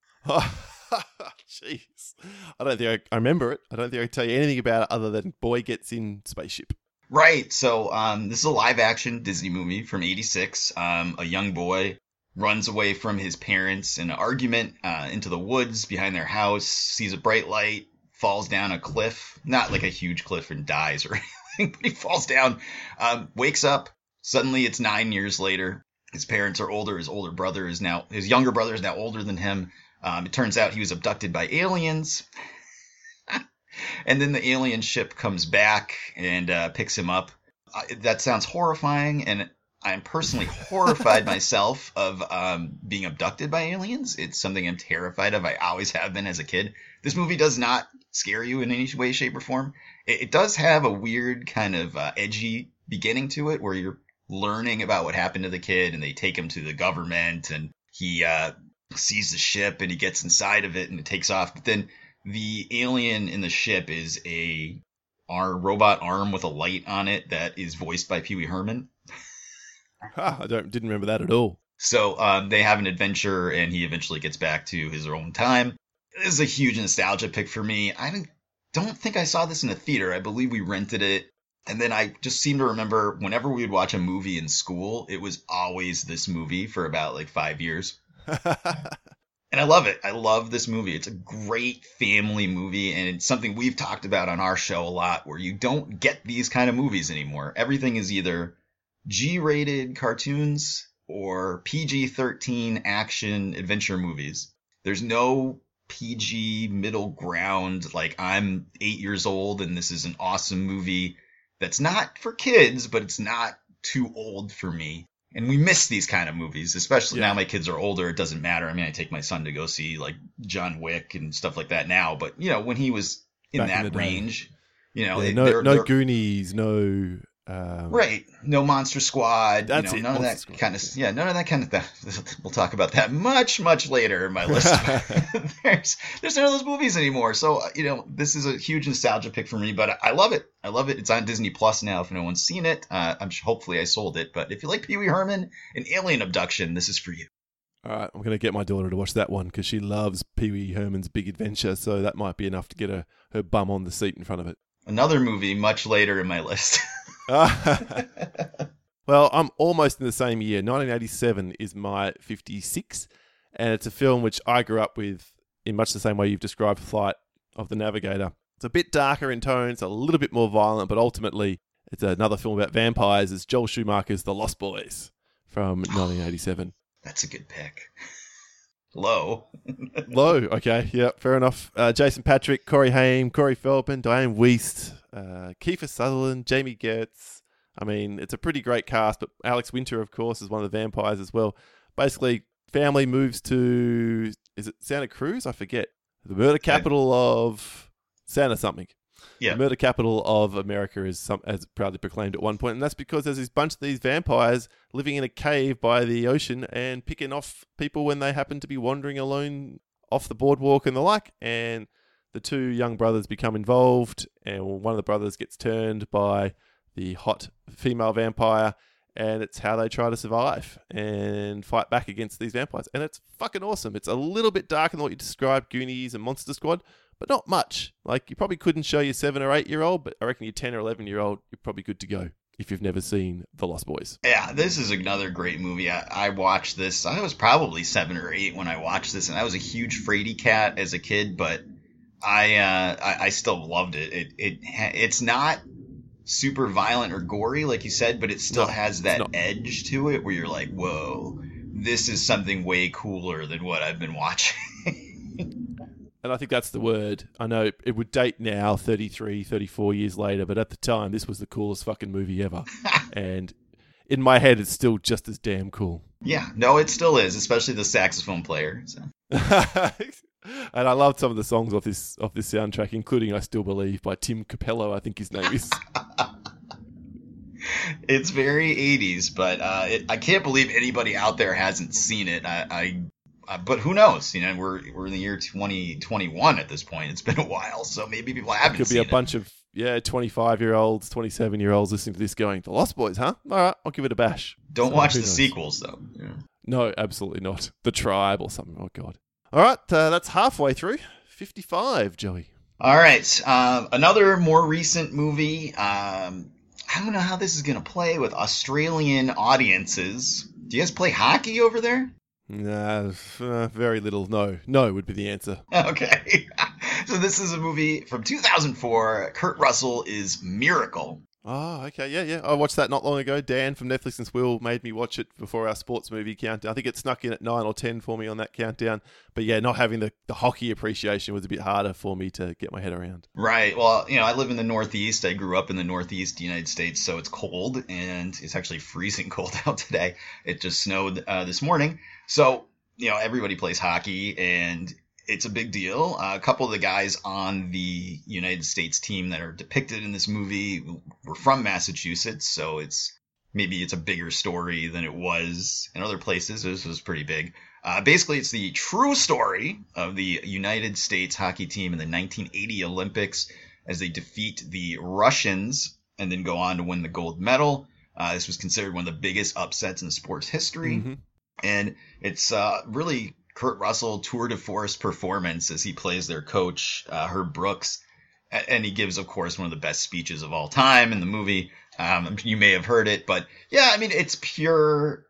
[SPEAKER 2] Jeez. I don't think I, I remember it. I don't think I can tell you anything about it other than boy gets in spaceship.
[SPEAKER 3] Right. So um, this is a live action Disney movie from eighty-six. Um, a young boy runs away from his parents in an argument uh, into the woods behind their house, sees a bright light, falls down a cliff, not like a huge cliff and dies or anything, but he falls down, um, wakes up. Suddenly it's nine years later. His parents are older. His older brother is now, his younger brother is now older than him. Um, it turns out he was abducted by aliens. And then the alien ship comes back and uh, picks him up. Uh, that sounds horrifying, and I'm personally horrified myself of um, being abducted by aliens. It's something I'm terrified of. I always have been as a kid. This movie does not scare you in any way, shape, or form. It, it does have a weird kind of uh, edgy beginning to it where you're learning about what happened to the kid, and they take him to the government, and he uh, sees the ship, and he gets inside of it, and it takes off. But then the alien in the ship is a our robot arm with a light on it that is voiced by Pee Wee Herman.
[SPEAKER 2] Ah, I don't didn't remember that at all.
[SPEAKER 3] So um, they have an adventure, and he eventually gets back to his own time. This is a huge nostalgia pick for me. I don't, don't think I saw this in a theater. I believe we rented it. And then I just seem to remember whenever we would watch a movie in school, it was always this movie for about like five years. And I love it. I love this movie. It's a great family movie, and it's something we've talked about on our show a lot, where you don't get these kind of movies anymore. Everything is either G-rated cartoons or P G thirteen action adventure movies. There's no P G middle ground, like I'm eight years old and this is an awesome movie that's not for kids, but it's not too old for me. And we miss these kind of movies, especially yeah. now my kids are older. It doesn't matter. I mean, I take my son to go see like John Wick and stuff like that now. But, you know, when he was in Back that in range, you know,
[SPEAKER 2] yeah,
[SPEAKER 3] they,
[SPEAKER 2] no,
[SPEAKER 3] they're,
[SPEAKER 2] no
[SPEAKER 3] they're,
[SPEAKER 2] Goonies, no. Um,
[SPEAKER 3] right. No Monster Squad.
[SPEAKER 2] That's
[SPEAKER 3] you know,
[SPEAKER 2] it.
[SPEAKER 3] None
[SPEAKER 2] Monster
[SPEAKER 3] of that
[SPEAKER 2] Squad.
[SPEAKER 3] kind of, yeah, none of that kind of stuff. We'll talk about that much, much later in my list. there's, there's none of those movies anymore. So, you know, this is a huge nostalgia pick for me, but I love it. I love it. It's on Disney Plus now. If no one's seen it, uh, I'm hopefully I sold it. But if you like Pee Wee Herman and Alien Abduction, this is for you.
[SPEAKER 2] All right, I'm going to get my daughter to watch that one because she loves Pee Wee Herman's Big Adventure, so that might be enough to get her, her bum on the seat in front of it.
[SPEAKER 3] Another movie much later in my list.
[SPEAKER 2] Well, I'm almost in the same year. nineteen eighty-seven is my fifty-six, and it's a film which I grew up with in much the same way you've described Flight of the Navigator. It's a bit darker in tone, it's a little bit more violent, but ultimately it's another film about vampires. It's Joel Schumacher's The Lost Boys from nineteen eighty-seven.
[SPEAKER 3] That's a good pick. Low.
[SPEAKER 2] Low, okay, yeah, fair enough. Uh, Jason Patric, Corey Haim, Corey Feldman, Diane Wiest, uh, Kiefer Sutherland, Jamie Gertz. I mean, it's a pretty great cast, but Alex Winter, of course, is one of the vampires as well. Basically, family moves to, is it Santa Cruz? I forget. The murder capital of Santa something.
[SPEAKER 3] Yeah.
[SPEAKER 2] The murder capital of America is some, as proudly proclaimed at one point, and that's because there's this bunch of these vampires living in a cave by the ocean and picking off people when they happen to be wandering alone off the boardwalk and the like, and the two young brothers become involved, and one of the brothers gets turned by the hot female vampire, and it's how they try to survive and fight back against these vampires. And it's fucking awesome. It's a little bit darker than what you described, Goonies and Monster Squad, but not much. Like, you probably couldn't show your seven or eight year old, but I reckon your ten or eleven year old, you're probably good to go if you've never seen The Lost Boys.
[SPEAKER 3] Yeah, this is another great movie. I, I watched this. I was probably seven or eight when I watched this, and I was a huge Frady cat as a kid, but I uh, I, I still loved it. It it it's not super violent or gory, like you said, but it still no, has that edge to it where you're like, whoa, this is something way cooler than what I've been watching.
[SPEAKER 2] And I think that's the word. I know it would date now, thirty-three, thirty-four years later, but at the time, this was the coolest fucking movie ever. And in my head, it's still just as damn cool.
[SPEAKER 3] Yeah, no, it still is, especially the saxophone player. So.
[SPEAKER 2] And I loved some of the songs off this off this soundtrack, including I Still Believe by Tim Capello, I think his name is.
[SPEAKER 3] It's very eighties, but uh, it, I can't believe anybody out there hasn't seen it. I, I Uh, but who knows? You know, we're we're in the year twenty twenty-one at this point. It's been a while, so maybe people haven't
[SPEAKER 2] Could
[SPEAKER 3] seen it.
[SPEAKER 2] Could be a bunch of, yeah, twenty-five-year-olds, twenty-seven-year-olds listening to this going, The Lost Boys, huh? All right, I'll give it a bash.
[SPEAKER 3] Don't
[SPEAKER 2] so,
[SPEAKER 3] watch the
[SPEAKER 2] knows?
[SPEAKER 3] sequels, though. Yeah.
[SPEAKER 2] No, absolutely not. The Tribe or something. Oh, God. All right, uh, that's halfway through. fifty-five, Joey.
[SPEAKER 3] All right, uh, another more recent movie. Um, I don't know how this is going to play with Australian audiences. Do you guys play hockey over there?
[SPEAKER 2] Nah, uh, very little. No. No would be the answer.
[SPEAKER 3] Okay. So this is a movie from two thousand four. Kurt Russell is Miracle.
[SPEAKER 2] Oh, okay. Yeah, yeah. I watched that not long ago. Dan from Netflix and Swill made me watch it before our sports movie countdown. I think it snuck in at nine or ten for me on that countdown. But yeah, not having the, the hockey appreciation was a bit harder for me to get my head around.
[SPEAKER 3] Right. Well, you know, I live in the Northeast. I grew up in the Northeast United States, so it's cold, and it's actually freezing cold out today. It just snowed uh, this morning. So, you know, everybody plays hockey, and it's a big deal. Uh, a couple of the guys on the United States team that are depicted in this movie were from Massachusetts, so it's maybe it's a bigger story than it was in other places. This was pretty big. Uh, basically, it's the true story of the United States hockey team in the nineteen eighty Olympics as they defeat the Russians and then go on to win the gold medal. Uh, this was considered one of the biggest upsets in sports history. Mm-hmm. And it's uh, really Kurt Russell tour de force performance as he plays their coach, uh, Herb Brooks. And he gives, of course, one of the best speeches of all time in the movie. Um, you may have heard it, but yeah, I mean, it's pure,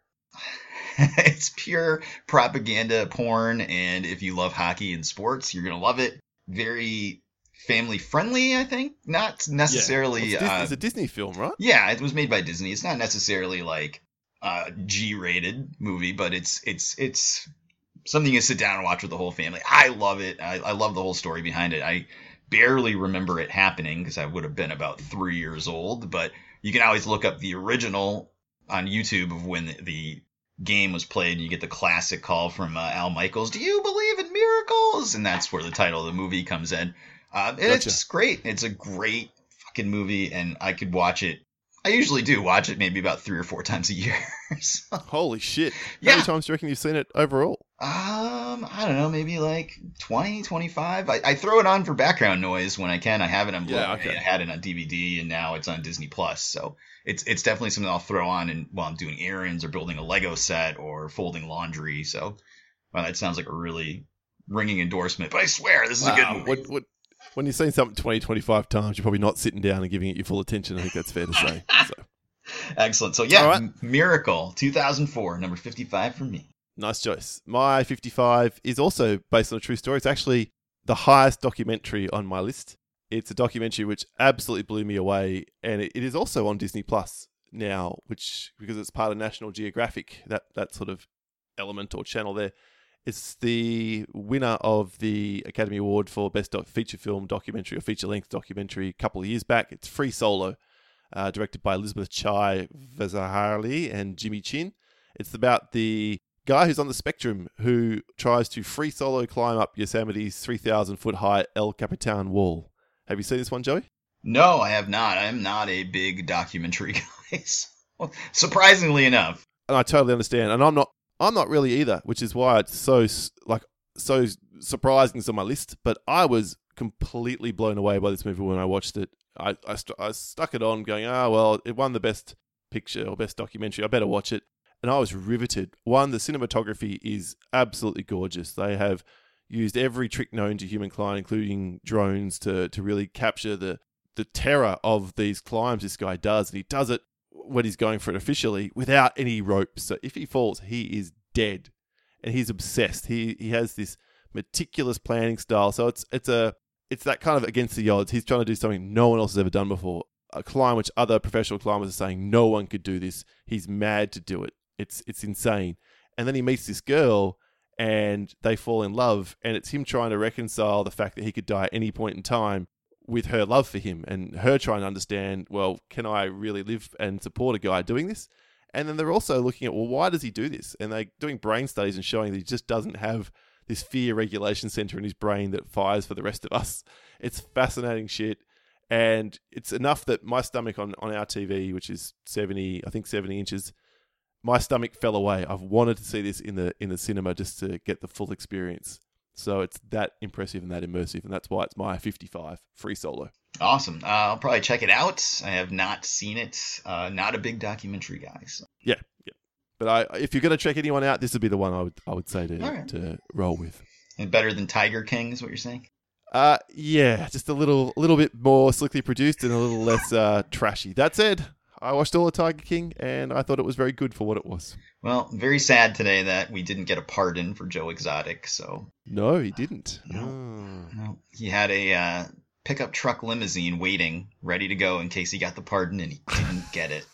[SPEAKER 3] it's pure propaganda porn. And if you love hockey and sports, you're going to love it. Very family friendly, I think. Not necessarily.
[SPEAKER 2] Yeah. Well, it's,
[SPEAKER 3] uh,
[SPEAKER 2] it's a Disney film, right?
[SPEAKER 3] Yeah, it was made by Disney. It's not necessarily like a G-rated movie, but it's it's it's something you sit down and watch with the whole family. I love it. I, I love the whole story behind it. I barely remember it happening because I would have been about three years old, but you can always look up the original on YouTube of when the, the game was played, and you get the classic call from uh, Al Michaels, "Do you believe in miracles?" And that's where the title of the movie comes in. Uh, and gotcha. It's just great. It's a great fucking movie, and I could watch it. I usually do watch it maybe about three or four times a year. So,
[SPEAKER 2] holy shit. How
[SPEAKER 3] yeah.
[SPEAKER 2] many times do you reckon you've seen it overall?
[SPEAKER 3] Um, I don't know, maybe like twenty, twenty-five. I, I throw it on for background noise when I can. I have it on Blu-ray.
[SPEAKER 2] Yeah, okay.
[SPEAKER 3] I had it on D V D, and now it's on Disney Plus. So it's it's definitely something I'll throw on and while I'm doing errands or building a Lego set or folding laundry. So, well, that sounds like a really ringing endorsement. But I swear, this is wow. a good movie.
[SPEAKER 2] What, what, when you're saying something twenty, twenty-five times, you're probably not sitting down and giving it your full attention. I think that's fair to say. So.
[SPEAKER 3] Excellent. So, yeah,
[SPEAKER 2] right.
[SPEAKER 3] Miracle, two thousand four, number fifty-five for me.
[SPEAKER 2] Nice choice. My fifty-five is also based on a true story. It's actually the highest documentary on my list. It's a documentary which absolutely blew me away, and it, it is also on Disney Plus now, which because it's part of National Geographic, that, that sort of element or channel there. It's the winner of the Academy Award for Best doc- Feature Film Documentary or Feature-Length Documentary a couple of years back. It's Free Solo, uh, directed by Elizabeth Chai Vazaharli and Jimmy Chin. It's about the guy who's on the spectrum who tries to free solo climb up Yosemite's three thousand foot high El Capitan wall. Have you seen this one, Joey?
[SPEAKER 3] No, I have not. I'm not a big documentary guy. Surprisingly enough.
[SPEAKER 2] And I totally understand. And I'm not I'm not really either, which is why it's so like so surprising it's on my list. But I was completely blown away by this movie when I watched it. I, I, st- I stuck it on going, oh, well, it won the best picture or best documentary. I better watch it. And I was riveted. One, the cinematography is absolutely gorgeous. They have used every trick known to humankind, including drones, to to really capture the, the terror of these climbs this guy does. And he does it when he's going for it officially without any ropes. So if he falls, he is dead. And he's obsessed. He he has this meticulous planning style. So it's it's a it's that kind of against the odds. He's trying to do something no one else has ever done before. A climb which other professional climbers are saying no one could do this. He's mad to do it. It's it's insane. And then he meets this girl and they fall in love, and it's him trying to reconcile the fact that he could die at any point in time with her love for him and her trying to understand, well, can I really live and support a guy doing this? And then they're also looking at, well, why does he do this? And they're doing brain studies and showing that he just doesn't have this fear regulation center in his brain that fires for the rest of us. It's fascinating shit. And it's enough that my stomach on, on our T V, which is seventy, I think seventy inches, my stomach fell away. I've wanted to see this in the in the cinema just to get the full experience. So it's that impressive and that immersive, and that's why it's my fifty-five, Free Solo.
[SPEAKER 3] Awesome. Uh, I'll probably check it out. I have not seen it. Uh, not a big documentary guy. So.
[SPEAKER 2] Yeah, yeah. But I, if you're going to check anyone out, this would be the one I would I would say to
[SPEAKER 3] right.
[SPEAKER 2] to roll with.
[SPEAKER 3] And better than Tiger King is what you're saying?
[SPEAKER 2] Uh, yeah, just a little a little bit more slickly produced and a little less uh, trashy. That said, I watched all of Tiger King, and I thought it was very good for what it was.
[SPEAKER 3] Well, very sad today that we didn't get a pardon for Joe Exotic. So
[SPEAKER 2] no, he didn't.
[SPEAKER 3] No,
[SPEAKER 2] oh.
[SPEAKER 3] no. He had a uh, pickup truck limousine waiting, ready to go in case he got the pardon, and he didn't get it.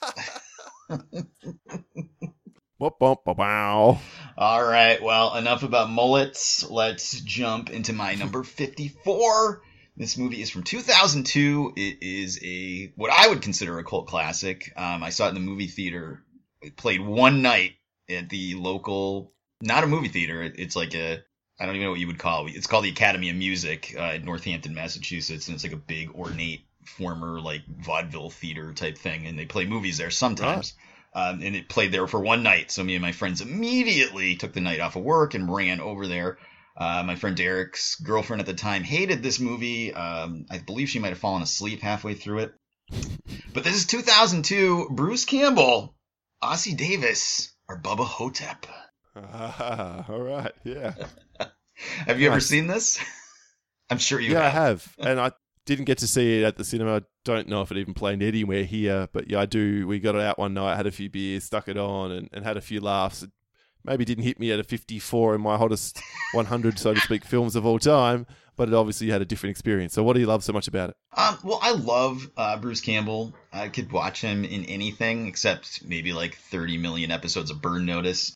[SPEAKER 2] Wow.
[SPEAKER 3] All right. Well, enough about mullets. Let's jump into my number fifty-four. This movie is from two thousand two. It is a what I would consider a cult classic. Um, I saw it in the movie theater. It played one night at the local, not a movie theater. It, it's like a, I don't even know what you would call it. It's called the Academy of Music uh, in Northampton, Massachusetts. And it's like a big, ornate, former like vaudeville theater type thing. And they play movies there sometimes. Um, and it played there for one night. So me and my friends immediately took the night off of work and ran over there. Uh, my friend Derek's girlfriend at the time hated this movie. Um, I believe she might have fallen asleep halfway through it. But this is two thousand two. Bruce Campbell, Ossie Davis, or Bubba Hotep.
[SPEAKER 2] Ah, all right, yeah.
[SPEAKER 3] Have you ever
[SPEAKER 2] Nice.
[SPEAKER 3] seen this? I'm sure you
[SPEAKER 2] yeah,
[SPEAKER 3] have.
[SPEAKER 2] I have, and I didn't get to see it at the cinema. I don't know if it even played anywhere here, but yeah, I do. We got it out one night, had a few beers, stuck it on, and, and had a few laughs. It maybe didn't hit me at a fifty-four in my hottest one hundred, so to speak, films of all time, but it obviously had a different experience. So what do you love so much about it?
[SPEAKER 3] Um, well, I love uh, Bruce Campbell. I could watch him in anything except maybe like thirty million episodes of Burn Notice.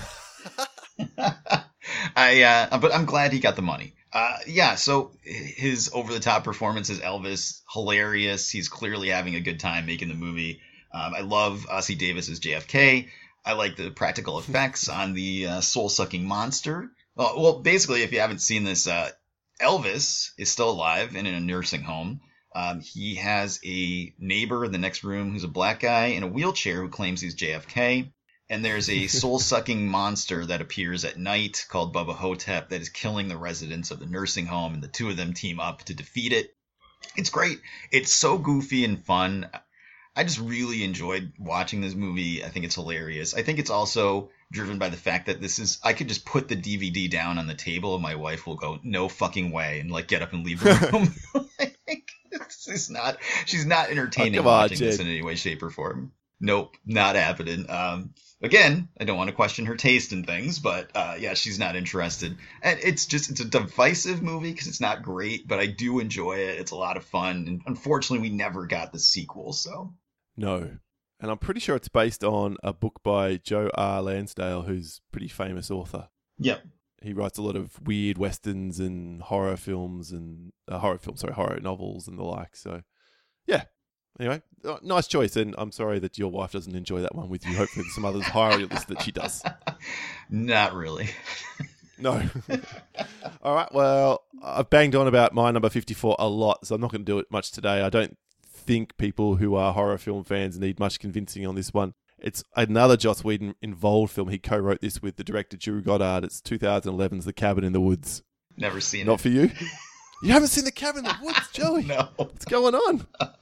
[SPEAKER 3] I, uh, but I'm glad he got the money. Uh, yeah, so his over-the-top performance as Elvis, hilarious. He's clearly having a good time making the movie. Um, I love Ossie Davis as J F K. I like the practical effects on the uh, soul-sucking monster. Well, well, basically, if you haven't seen this, uh, Elvis is still alive and in a nursing home. Um, he has a neighbor in the next room who's a black guy in a wheelchair who claims he's J F K. And there's a soul-sucking monster that appears at night called Bubba Hotep that is killing the residents of the nursing home, and the two of them team up to defeat it. It's great. It's so goofy and fun. I just really enjoyed watching this movie. I think it's hilarious. I think it's also driven by the fact that this is, I could just put the D V D down on the table and my wife will go, no fucking way, and like get up and leave the room. Like, it's not, she's not entertaining
[SPEAKER 2] Oh, come on,
[SPEAKER 3] watching this
[SPEAKER 2] Jed.
[SPEAKER 3] in any way, shape, or form. Nope, not happening. Um, again, I don't want to question her taste in things, but uh, yeah, she's not interested. And it's just, it's a divisive movie because it's not great, but I do enjoy it. It's a lot of fun. And unfortunately, we never got the sequel, so.
[SPEAKER 2] No. And I'm pretty sure it's based on a book by Joe R. Lansdale, who's a pretty famous author.
[SPEAKER 3] Yep.
[SPEAKER 2] He writes a lot of weird westerns and horror films and uh, horror films, sorry, horror novels and the like. So, yeah. Anyway, uh, nice choice. And I'm sorry that your wife doesn't enjoy that one with you. Hopefully there's some others higher on your list that she does.
[SPEAKER 3] Not really.
[SPEAKER 2] No. All right. Well, I've banged on about my number fifty-four a lot, so I'm not going to do it much today. I don't think people who are horror film fans need much convincing on this one. It's another Joss Whedon involved film. He co-wrote this with the director Drew Goddard. It's twenty eleven's The Cabin in the Woods.
[SPEAKER 3] Never seen
[SPEAKER 2] Not
[SPEAKER 3] it.
[SPEAKER 2] for you? You haven't seen The Cabin in the Woods, Joey?
[SPEAKER 3] No.
[SPEAKER 2] What's going on?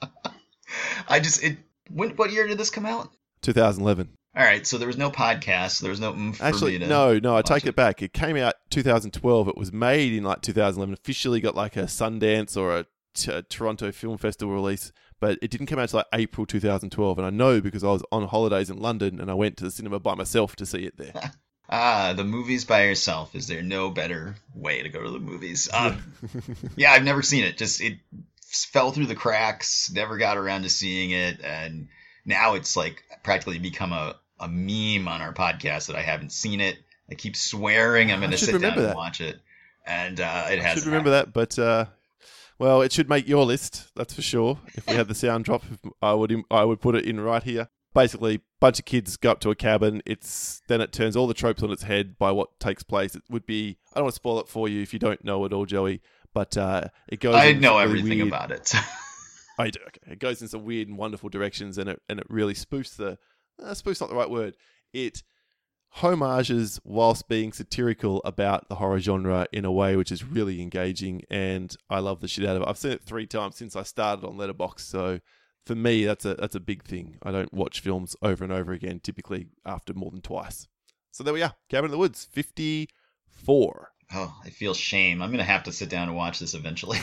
[SPEAKER 3] I just, it, when, what year did this come out?
[SPEAKER 2] twenty eleven.
[SPEAKER 3] All right, so there was no podcast. So there was no oomph for
[SPEAKER 2] Actually,
[SPEAKER 3] me to
[SPEAKER 2] no, no, I
[SPEAKER 3] watch
[SPEAKER 2] take
[SPEAKER 3] it.
[SPEAKER 2] it back. It came out twenty twelve. It was made in like two thousand eleven. Officially got like a Sundance or a, t- a Toronto Film Festival release, but it didn't come out until like April twenty twelve. And I know because I was on holidays in London and I went to the cinema by myself to see it there.
[SPEAKER 3] Ah, the movies by yourself. Is there no better way to go to the movies? Um, yeah, I've never seen it. Just it fell through the cracks. Never got around to seeing it, and now it's like practically become a, a meme on our podcast that I haven't seen it. I keep swearing I'm going to
[SPEAKER 2] should
[SPEAKER 3] sit down
[SPEAKER 2] remember
[SPEAKER 3] and
[SPEAKER 2] that.
[SPEAKER 3] watch it, and uh, it
[SPEAKER 2] I
[SPEAKER 3] has.
[SPEAKER 2] should remember that, but uh, well, it should make your list. That's for sure. If we had the sound drop, I would I would put it in right here. Basically, bunch of kids go up to a cabin. It's then it turns all the tropes on its head by what takes place. It would be I don't want to spoil it for you if you don't know it all, Joey. But uh, it goes.
[SPEAKER 3] I
[SPEAKER 2] in
[SPEAKER 3] know
[SPEAKER 2] some really
[SPEAKER 3] everything
[SPEAKER 2] weird,
[SPEAKER 3] about it.
[SPEAKER 2] Oh, you do. Okay. It goes in some weird and wonderful directions, and it and it really spoofs the. Uh, spoof's not the right word. It homages whilst being satirical about the horror genre in a way which is really engaging, and I love the shit out of it. I've seen it three times since I started on Letterboxd, so for me that's a that's a big thing. I don't watch films over and over again, typically after more than twice. So there we are, Cabin in the Woods, fifty-four.
[SPEAKER 3] Oh, I feel shame. I'm going to have to sit down and watch this eventually.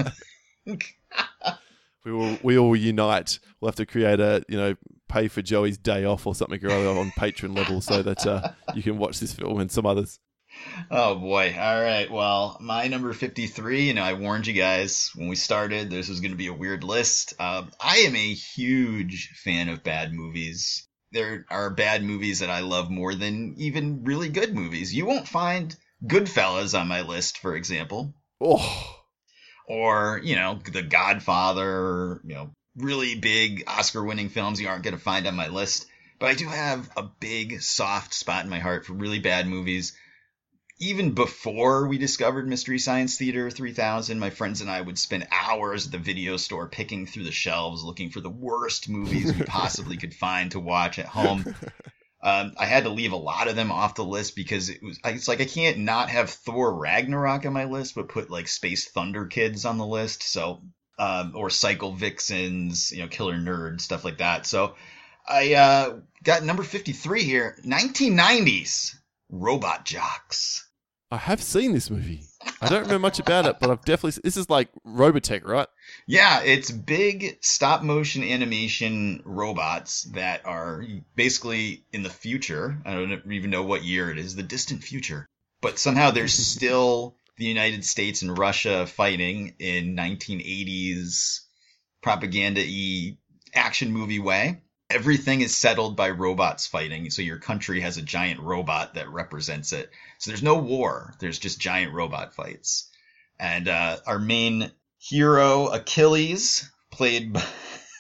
[SPEAKER 2] We will we all unite. We'll have to create a, you know, pay for Joey's day off or something or other on Patreon level so that uh, you can watch this film and some others.
[SPEAKER 3] Oh boy. All right. Well, my number fifty-three, you know, I warned you guys when we started, this was going to be a weird list. Um, I am a huge fan of bad movies. There are bad movies that I love more than even really good movies. You won't find Goodfellas on my list, for example.
[SPEAKER 2] Oh,
[SPEAKER 3] Or, you know, The Godfather, or, you know, really big Oscar-winning films you aren't going to find on my list. But I do have a big, soft spot in my heart for really bad movies. even before we discovered Mystery Science Theater three thousand, my friends and I would spend hours at the video store picking through the shelves looking for the worst movies we possibly could find to watch at home. Um, I had to leave a lot of them off the list because it was it's like I can't not have Thor Ragnarok on my list, but put like Space Thunder Kids on the list. So um, or Cycle Vixens, you know, Killer Nerd, stuff like that. So I uh, got number fifty-three here, nineteen nineties Robot Jocks.
[SPEAKER 2] I have seen this movie. I don't remember much about it, but I've definitely. This is like Robotech, right?
[SPEAKER 3] Yeah, it's big stop motion animation robots that are basically in the future. I don't even know what year it is, the distant future. But somehow there's still the United States and Russia fighting in nineteen eighties propaganda-y action movie way. Everything is settled by robots fighting, so your country has a giant robot that represents it. So there's no war, there's just giant robot fights. And uh, our main hero, Achilles, played by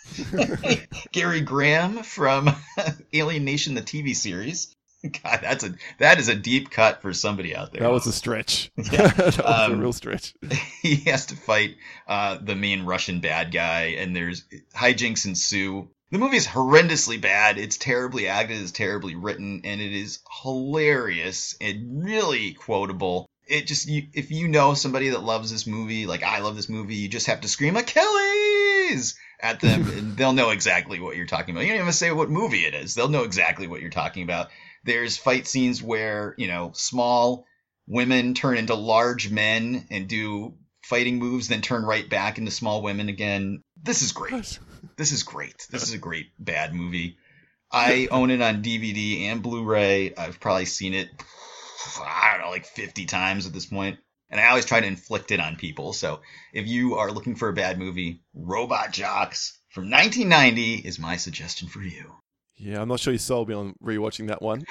[SPEAKER 3] Gary Graham from Alien Nation, the T V series. God, that's a that is a deep cut for somebody out there.
[SPEAKER 2] That was a stretch.
[SPEAKER 3] Yeah.
[SPEAKER 2] that was
[SPEAKER 3] um,
[SPEAKER 2] a real stretch.
[SPEAKER 3] He has to fight uh, the main Russian bad guy, and there's hijinks ensue. The movie is horrendously bad. It's terribly acted, it's terribly written, and it is hilarious and really quotable. It just, you, if you know somebody that loves this movie, like I love this movie, you just have to scream Achilles at them, and they'll know exactly what you're talking about. You don't even say what movie it is. They'll know exactly what you're talking about. There's fight scenes where, you know, small women turn into large men and do fighting moves, then turn right back into small women again. This is great. This is great. This is a great bad movie. I own it on D V D and Blu-ray. I've probably seen it, I don't know, like fifty times at this point. And I always try to inflict it on people. So if you are looking for a bad movie, Robot Jocks from nineteen ninety is my suggestion for you.
[SPEAKER 2] Yeah, I'm not sure you sold me on rewatching that one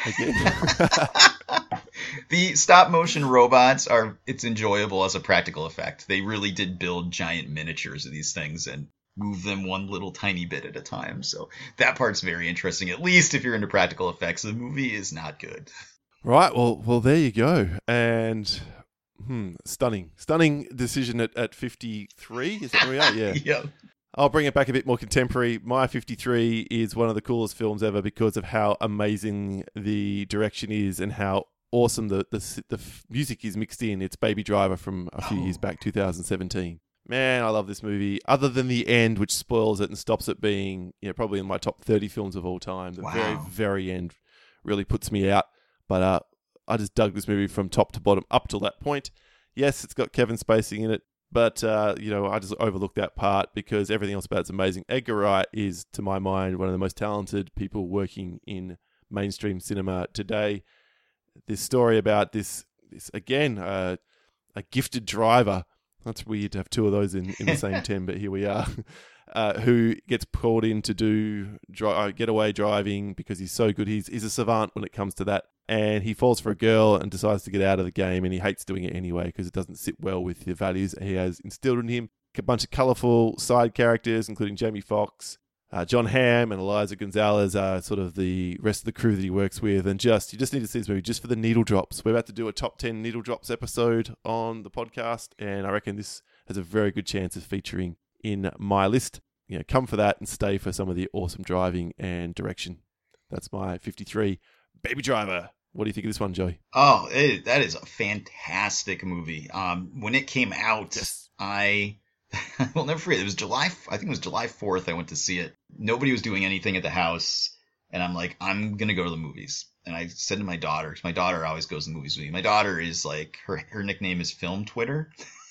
[SPEAKER 2] again.
[SPEAKER 3] The stop motion robots are, it's enjoyable as a practical effect. They really did build giant miniatures of these things and move them one little tiny bit at a time. So that part's very interesting, at least if you're into practical effects. The movie is not good.
[SPEAKER 2] Right, well, well, there you go. And hmm, stunning. Stunning decision at, at fifty-three. Is that where we are? Yeah.
[SPEAKER 3] Yep.
[SPEAKER 2] I'll bring it back a bit more contemporary. My fifty-three is one of the coolest films ever because of how amazing the direction is and how awesome the the, the music is mixed in. It's Baby Driver from a few oh. years back, two thousand seventeen. Man, I love this movie. Other than the end, which spoils it and stops it being, you know, probably in my top thirty films of all time. The
[SPEAKER 3] wow.
[SPEAKER 2] very, very end really puts me out. But uh, I just dug this movie from top to bottom up till that point. Yes, it's got Kevin Spacey in it, but uh, you know, I just overlooked that part because everything else about it's amazing. Edgar Wright is, to my mind, one of the most talented people working in mainstream cinema today. This story about this, this again, uh, a gifted driver. That's weird to have two of those in, in the same ten, but here we are. Uh, who gets pulled in to do dri- uh, getaway driving because he's so good. He's he's a savant when it comes to that. And he falls for a girl and decides to get out of the game, and he hates doing it anyway because it doesn't sit well with the values he has instilled in him. A bunch of colourful side characters, including Jamie Foxx, uh, John Hamm, and Eliza Gonzalez are sort of the rest of the crew that he works with. And just you just need to see this movie just for the needle drops. We're about to do a top ten needle drops episode on the podcast, and I reckon this has a very good chance of featuring in my list. You know, come for that and stay for some of the awesome driving and direction. That's my fifty-three. Baby Driver. What do you think of this one, Joey?
[SPEAKER 3] Oh, it, that is a fantastic movie. Um, when it came out, yes. I will never forget. It was July. I think it was July fourth. I went to see it. Nobody was doing anything at the house, and I'm like, I'm gonna go to the movies. And I said to my daughter, because my daughter always goes to the movies with me. My daughter is like her her nickname is Film Twitter.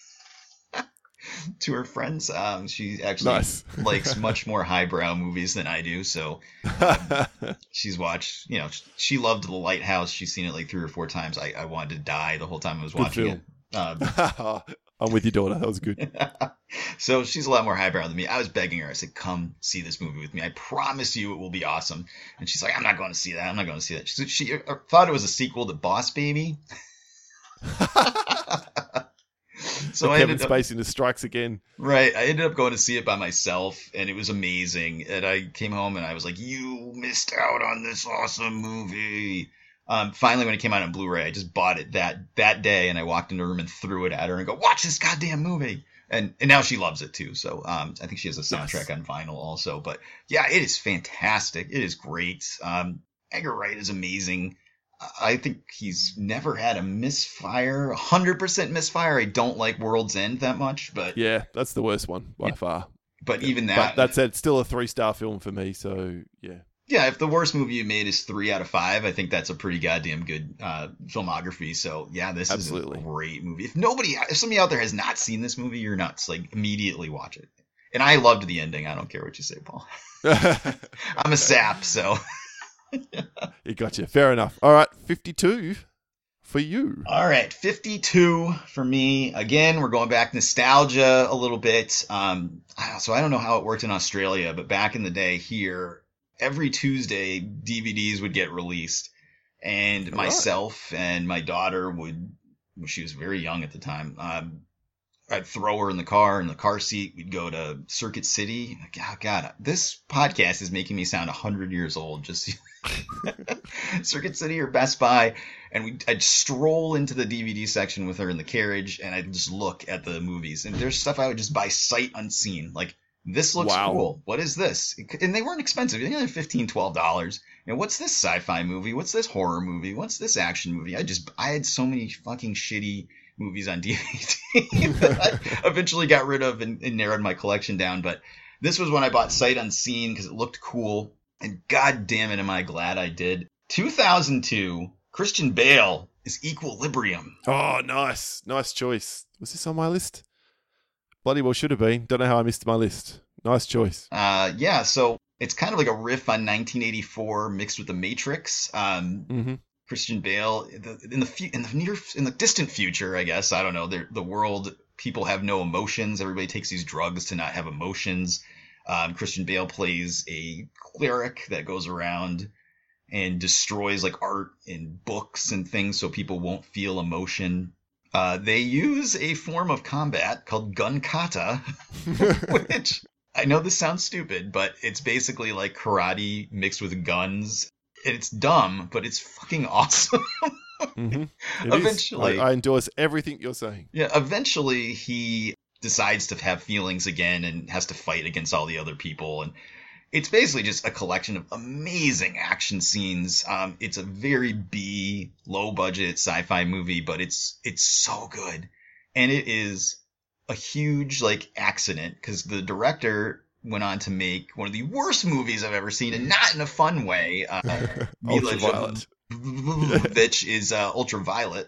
[SPEAKER 3] To her friends, um, she actually
[SPEAKER 2] nice.
[SPEAKER 3] likes much more highbrow movies than I do. So um, she's watched, you know, she loved The Lighthouse. She's seen it like three or four times. I, I wanted to die the whole time I was
[SPEAKER 2] good
[SPEAKER 3] watching
[SPEAKER 2] film.
[SPEAKER 3] it. Um,
[SPEAKER 2] I'm with your daughter. That was good.
[SPEAKER 3] So she's a lot more highbrow than me. I was begging her. I said, come see this movie with me. I promise you it will be awesome. And she's like, I'm not going to see that. I'm not going to see that. She, she uh, thought it was a sequel to Boss Baby.
[SPEAKER 2] So I Kevin Spacey into Strikes Again.
[SPEAKER 3] Right. I ended up going to see it by myself, and it was amazing. And I came home, and I was like, you missed out on this awesome movie. Um, finally, when it came out on Blu-ray, I just bought it that that day, and I walked into her room and threw it at her and go, "Watch this goddamn movie!" And and now she loves it too. So um, I think she has a soundtrack nice. on vinyl also. But yeah, it is fantastic. It is great. Um, Edgar Wright is amazing. I think he's never had a misfire, one hundred percent misfire. I don't like World's End that much, but
[SPEAKER 2] yeah, that's the worst one by yeah. far.
[SPEAKER 3] But even that,
[SPEAKER 2] but that said, still a three-star film for me. So yeah.
[SPEAKER 3] Yeah, if the worst movie you made is three out of five, I think that's a pretty goddamn good uh, filmography. So yeah, this
[SPEAKER 2] Absolutely.
[SPEAKER 3] is a great movie. If nobody, if somebody out there has not seen this movie, you're nuts. Like immediately watch it. And I loved the ending. I don't care what you say, Paul. I'm a sap, so.
[SPEAKER 2] You gotcha. Fair enough. All right, fifty-two for you.
[SPEAKER 3] All right, fifty-two for me. Again, we're going back nostalgia a little bit. Um, so I don't know how it worked in Australia, but back in the day here, every Tuesday, D V Ds would get released, and All myself right. and my daughter would, well, she was very young at the time, um, I'd throw her in the car, in the car seat. We'd go to Circuit City. Oh, God, this podcast is making me sound one hundred years old. Just Circuit City or Best Buy. And we, I'd stroll into the D V D section with her in the carriage, and I'd just look at the movies. And there's stuff I would just buy sight unseen. Like, this looks wow. cool. What is this? And they weren't expensive. They were fifteen dollars, twelve dollars. And what's this sci-fi movie? What's this horror movie? What's this action movie? I just, I had so many fucking shitty movies on D V D that I eventually got rid of and, and narrowed my collection down. But this was when I bought sight unseen because it looked cool. And god damn it, am I glad I did. two thousand two, Christian Bale is Equilibrium.
[SPEAKER 2] Oh, nice. Nice choice. Was this on my list? Bloody well should have been. Don't know how I missed my list. Nice choice.
[SPEAKER 3] Uh, yeah, so it's kind of like a riff on nineteen eighty-four mixed with The Matrix. Um,
[SPEAKER 2] mm-hmm.
[SPEAKER 3] Christian Bale in the in the in the near in the distant future, I guess. I don't know. The world, people have no emotions. Everybody takes these drugs to not have emotions. Um, Christian Bale plays a cleric that goes around and destroys like art and books and things so people won't feel emotion. Uh, they use a form of combat called gun kata, which I know this sounds stupid, but it's basically like karate mixed with guns. It's dumb, but it's fucking awesome.
[SPEAKER 2] mm-hmm.
[SPEAKER 3] Eventually,
[SPEAKER 2] I, I endorse everything you're saying.
[SPEAKER 3] Yeah, eventually he decides to have feelings again and has to fight against all the other people. And it's basically just a collection of amazing action scenes. Um, it's a very B, low budget sci-fi movie, but it's it's so good. And it is a huge like accident because the director went on to make one of the worst movies I've ever seen, and not in a fun way. Uh, Mila Jovovich is uh, Ultraviolet.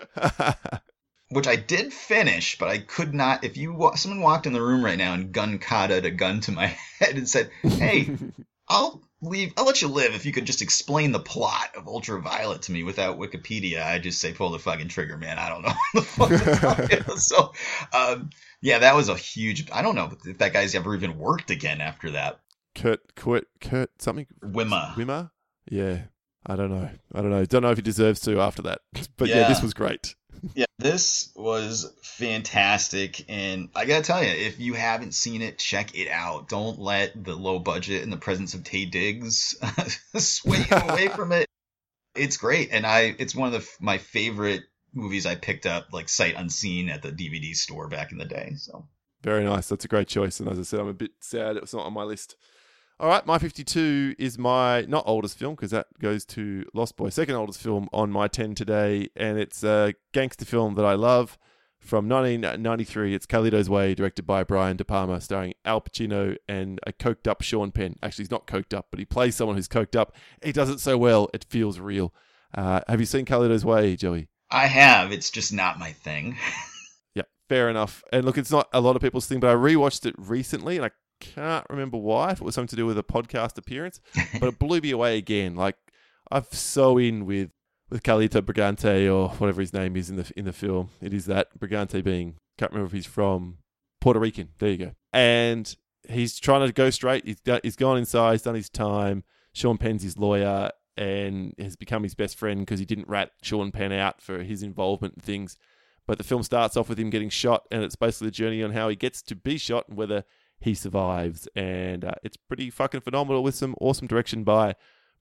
[SPEAKER 3] Which I did finish, but I could not. If you someone walked in the room right now and gun kata a gun to my head and said, "Hey, I'll leave. I'll let you live if you could just explain the plot of Ultraviolet to me without Wikipedia," I'd just say, "Pull the fucking trigger, man. I don't know what the fuck to tell you." So, um, yeah, that was a huge. I don't know if that guy's ever even worked again after that.
[SPEAKER 2] Kurt, Kurt, Kurt, something.
[SPEAKER 3] Wimmer.
[SPEAKER 2] Wimmer. Yeah, I don't know. I don't know. Don't know if he deserves to after that. But yeah, yeah this was great.
[SPEAKER 3] Yeah, this was fantastic, and I gotta tell you, if you haven't seen it, check it out. Don't let the low budget and the presence of Taye Diggs sway you away from it. It's great, and I it's one of the, my favorite movies I picked up, like sight unseen at the D V D store back in the day. So
[SPEAKER 2] very nice. That's a great choice, and as I said, I'm a bit sad it was not on my list. All right, my fifty-two is my, not oldest film, because that goes to Lost Boy, second oldest film on my ten today, and it's a gangster film that I love from nineteen ninety-three. It's Carlito's Way, directed by Brian De Palma, starring Al Pacino and a coked up Sean Penn. Actually, he's not coked up, but he plays someone who's coked up. He does it so well, it feels real. Uh, have you seen Carlito's Way, Joey?
[SPEAKER 3] I have. It's just not my thing.
[SPEAKER 2] Yeah, fair enough. And look, it's not a lot of people's thing, but I rewatched it recently, and I can't remember why, if it was something to do with a podcast appearance, but it blew me away again. Like, I'm so in with with Carlito Brigante, or whatever his name is in the in the film. It is that, Brigante being, can't remember if he's from Puerto Rican. There you go. And he's trying to go straight. He's got, he's gone inside. He's done his time. Sean Penn's his lawyer and has become his best friend because he didn't rat Sean Penn out for his involvement in things. But the film starts off with him getting shot, and it's basically a journey on how he gets to be shot and whether he survives. And uh, it's pretty fucking phenomenal with some awesome direction by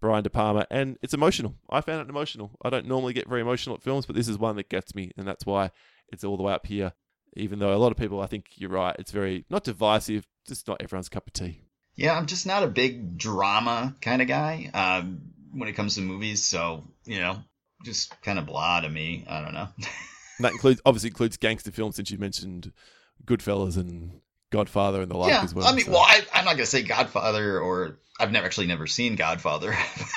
[SPEAKER 2] Brian De Palma, and it's emotional. I found it emotional. I don't normally get very emotional at films, but this is one that gets me, and that's why it's all the way up here. Even though a lot of people, I think you're right, it's very, not divisive, just not everyone's cup of tea.
[SPEAKER 3] Yeah, I'm just not a big drama kind of guy um, when it comes to movies, so, you know, just kind of blah to me. I don't know.
[SPEAKER 2] That includes, obviously includes gangster films, since you mentioned Goodfellas and Godfather and the like
[SPEAKER 3] yeah,
[SPEAKER 2] as well.
[SPEAKER 3] I mean,
[SPEAKER 2] so.
[SPEAKER 3] well, I, I'm not going to say Godfather, or I've never actually never seen Godfather.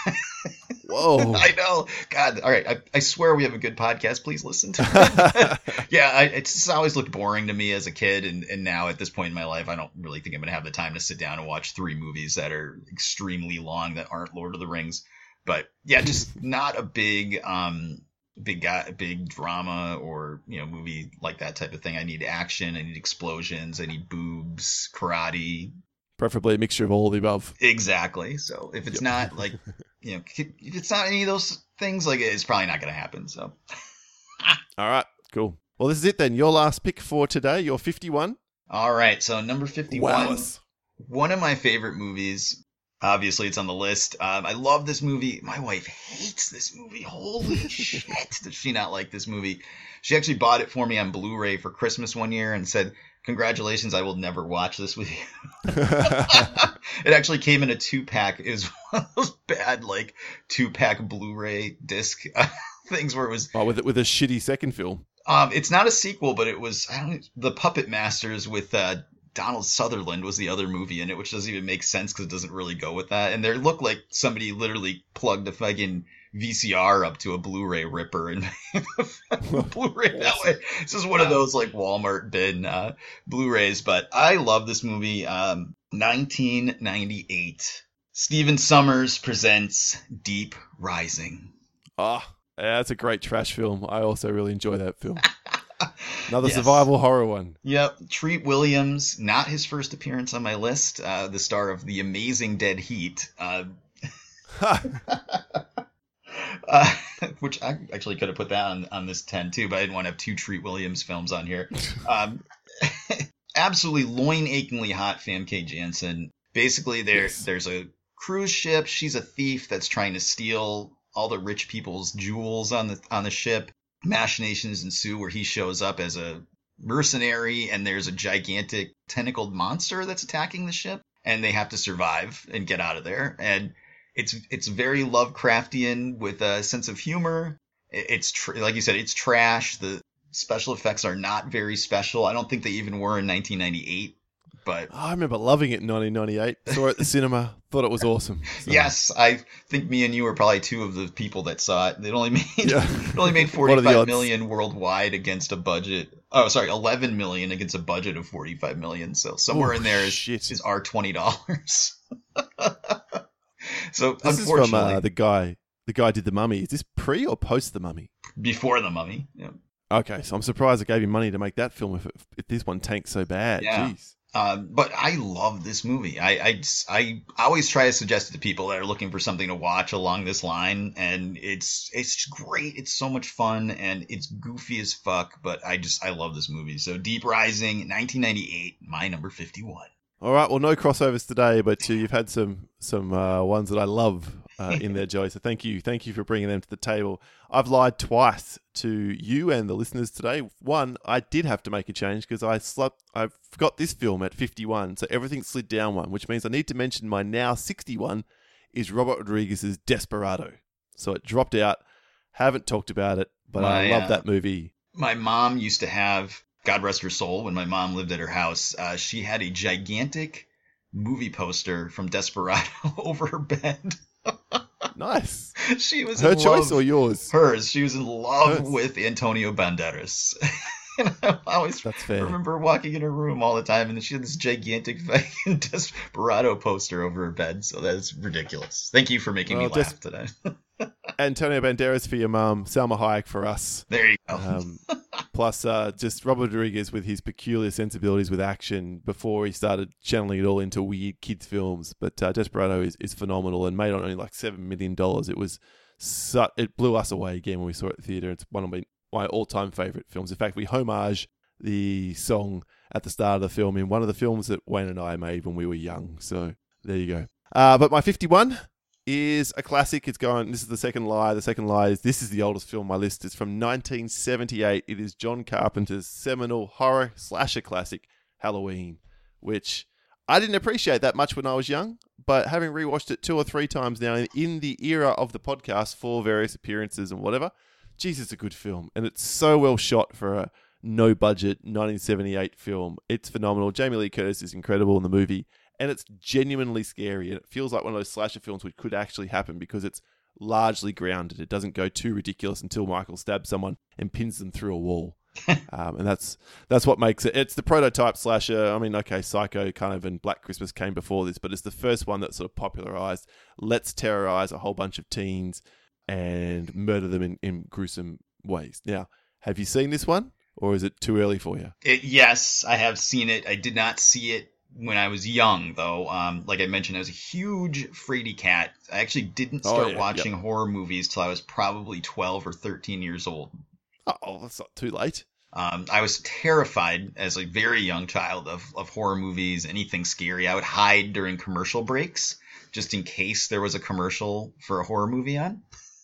[SPEAKER 2] Whoa.
[SPEAKER 3] I know. God, all right. I, I swear we have a good podcast. Please listen to it. yeah, I, it's just always looked boring to me as a kid, and, and now at this point in my life, I don't really think I'm going to have the time to sit down and watch three movies that are extremely long that aren't Lord of the Rings. But yeah, just not a big, um, big guy, big drama or, you know, movie like that type of thing. I need action. I need explosions. I need boobs, karate.
[SPEAKER 2] Preferably a mixture of all of the above.
[SPEAKER 3] Exactly. So if it's
[SPEAKER 2] Yep.
[SPEAKER 3] not like, you know, if it's not any of those things, like it's probably not going to happen. So.
[SPEAKER 2] All right, cool. Well, this is it then. Your last pick for today, your fifty-one.
[SPEAKER 3] All right. So number fifty-one,
[SPEAKER 2] Wowers.
[SPEAKER 3] one of my favorite movies. Obviously, it's on the list. Um, I love this movie. My wife hates this movie. Holy shit. Does she not like this movie? She actually bought it for me on Blu-ray for Christmas one year and said, congratulations, I will never watch this with you. It actually came in a two-pack. It was one of those bad, like, two-pack Blu-ray disc things where it was...
[SPEAKER 2] Oh, with with a shitty second film.
[SPEAKER 3] Um, it's not a sequel, but it was I don't, The Puppet Masters with uh, Donald Sutherland was the other movie in it, which doesn't even make sense because it doesn't really go with that. And they look like somebody literally plugged a fucking V C R up to a Blu-ray ripper and made the Blu-ray that way. This is one of those like Walmart bin uh, Blu-rays, but I love this movie. Um, nineteen ninety-eight. Stephen Sommers presents Deep Rising.
[SPEAKER 2] Ah, yeah, that's a great trash film. I also really enjoy that film. Another
[SPEAKER 3] Yes.
[SPEAKER 2] survival horror one.
[SPEAKER 3] Yep. Treat Williams, not his first appearance on my list, uh, the star of The Amazing Dead Heat. Uh, Uh, which I actually could have put that on, on this ten too, but I didn't want to have two Treat Williams films on here. Um, absolutely loin-achingly hot Famke Janssen. Basically, there
[SPEAKER 2] Yes.
[SPEAKER 3] there's a cruise ship. She's a thief that's trying to steal all the rich people's jewels on the on the ship. Machinations ensue where he shows up as a mercenary, and there's a gigantic tentacled monster that's attacking the ship, and they have to survive and get out of there. And It's it's very Lovecraftian with a sense of humor. It's tr- like you said, it's trash. The special effects are not very special. I don't think they even were in nineteen ninety-eight. But
[SPEAKER 2] I remember loving it in nineteen ninety-eight. Saw it at the cinema. Thought it was awesome. So,
[SPEAKER 3] yes, I think me and you were probably two of the people that saw it. It only made
[SPEAKER 2] Yeah.
[SPEAKER 3] it only made
[SPEAKER 2] What are the
[SPEAKER 3] forty-five
[SPEAKER 2] odds?
[SPEAKER 3] million worldwide against a budget. Oh, sorry, eleven million against a budget of forty-five million. So somewhere
[SPEAKER 2] Oh,
[SPEAKER 3] in there is
[SPEAKER 2] shit.
[SPEAKER 3] is our twenty dollars. So
[SPEAKER 2] This is
[SPEAKER 3] unfortunately,
[SPEAKER 2] from uh, the guy. The guy did The Mummy. Is this pre or post The Mummy?
[SPEAKER 3] before The Mummy. Yeah.
[SPEAKER 2] Okay, so I'm surprised I gave him money to make that film if, it, if this one tanks so bad.
[SPEAKER 3] Yeah.
[SPEAKER 2] Jeez.
[SPEAKER 3] Um, but I love this movie. I, I, just- I always try to suggest it to people that are looking for something to watch along this line, and it's it's great. It's so much fun, and it's goofy as fuck. But I just I love this movie. So Deep Rising, nineteen ninety-eight, my number fifty-one.
[SPEAKER 2] All right, well, no crossovers today, but uh, you've had some some uh, ones that I love uh, in there, Joey. So thank you, thank you for bringing them to the table. I've lied twice to you and the listeners today. One, I did have to make a change because I slept. I forgot this film at fifty-one, so everything slid down one, which means I need to mention my now sixty-one is Robert Rodriguez's Desperado. So it dropped out. Haven't talked about it, but I
[SPEAKER 3] My,
[SPEAKER 2] love
[SPEAKER 3] uh,
[SPEAKER 2] that movie.
[SPEAKER 3] My mom used to have, God rest her soul, when my mom lived at her house, uh, she had a gigantic movie poster from Desperado over her bed.
[SPEAKER 2] Nice.
[SPEAKER 3] She was
[SPEAKER 2] Her
[SPEAKER 3] in
[SPEAKER 2] choice
[SPEAKER 3] love.
[SPEAKER 2] or yours?
[SPEAKER 3] Hers. She was in love
[SPEAKER 2] Hers.
[SPEAKER 3] with Antonio Banderas. And I always
[SPEAKER 2] That's fair.
[SPEAKER 3] remember walking in her room all the time, and she had this gigantic fucking Desperado poster over her bed. So that's ridiculous. Thank you for making
[SPEAKER 2] Well,
[SPEAKER 3] me laugh
[SPEAKER 2] Des-
[SPEAKER 3] today.
[SPEAKER 2] Antonio Banderas for your mum, Salma Hayek for us.
[SPEAKER 3] There you go.
[SPEAKER 2] Um, plus, uh, just Robert Rodriguez with his peculiar sensibilities with action before he started channeling it all into weird kids' films. But uh, Desperado is, is phenomenal and made on only like seven million dollars. It was su- it blew us away again when we saw it at the theatre. It's one of my, my all-time favourite films. In fact, we homage the song at the start of the film in one of the films that Wayne and I made when we were young. So there you go. Uh, but my fifty-one, is a classic. It's going, this is the second lie. The second lie is, this is the oldest film on my list. It's from nineteen seventy-eight. It is John Carpenter's seminal horror slasher classic, Halloween, which I didn't appreciate that much when I was young, but having rewatched it two or three times now in the era of the podcast for various appearances and whatever, geez, it's a good film. And it's so well shot for a no-budget nineteen seventy-eight film. It's phenomenal. Jamie Lee Curtis is incredible in the movie, and it's genuinely scary. And it feels like one of those slasher films which could actually happen because it's largely grounded. It doesn't go too ridiculous until Michael stabs someone and pins them through a wall. um, and that's that's what makes it. It's the prototype slasher. I mean, okay, Psycho kind of and Black Christmas came before this, but it's the first one that sort of popularized, let's terrorize a whole bunch of teens and murder them in, in gruesome ways. Now, have you seen this one? Or is it too early for you?
[SPEAKER 3] It, yes, I have seen it. I did not see it when I was young, though. Um, like I mentioned, I was a huge fraidy cat. I actually didn't start oh, yeah, watching yep. horror movies till I was probably twelve or thirteen years old.
[SPEAKER 2] Oh, that's not too late.
[SPEAKER 3] Um, I was terrified as a very young child of, of horror movies, anything scary. I would hide during commercial breaks just in case there was a commercial for a horror movie on.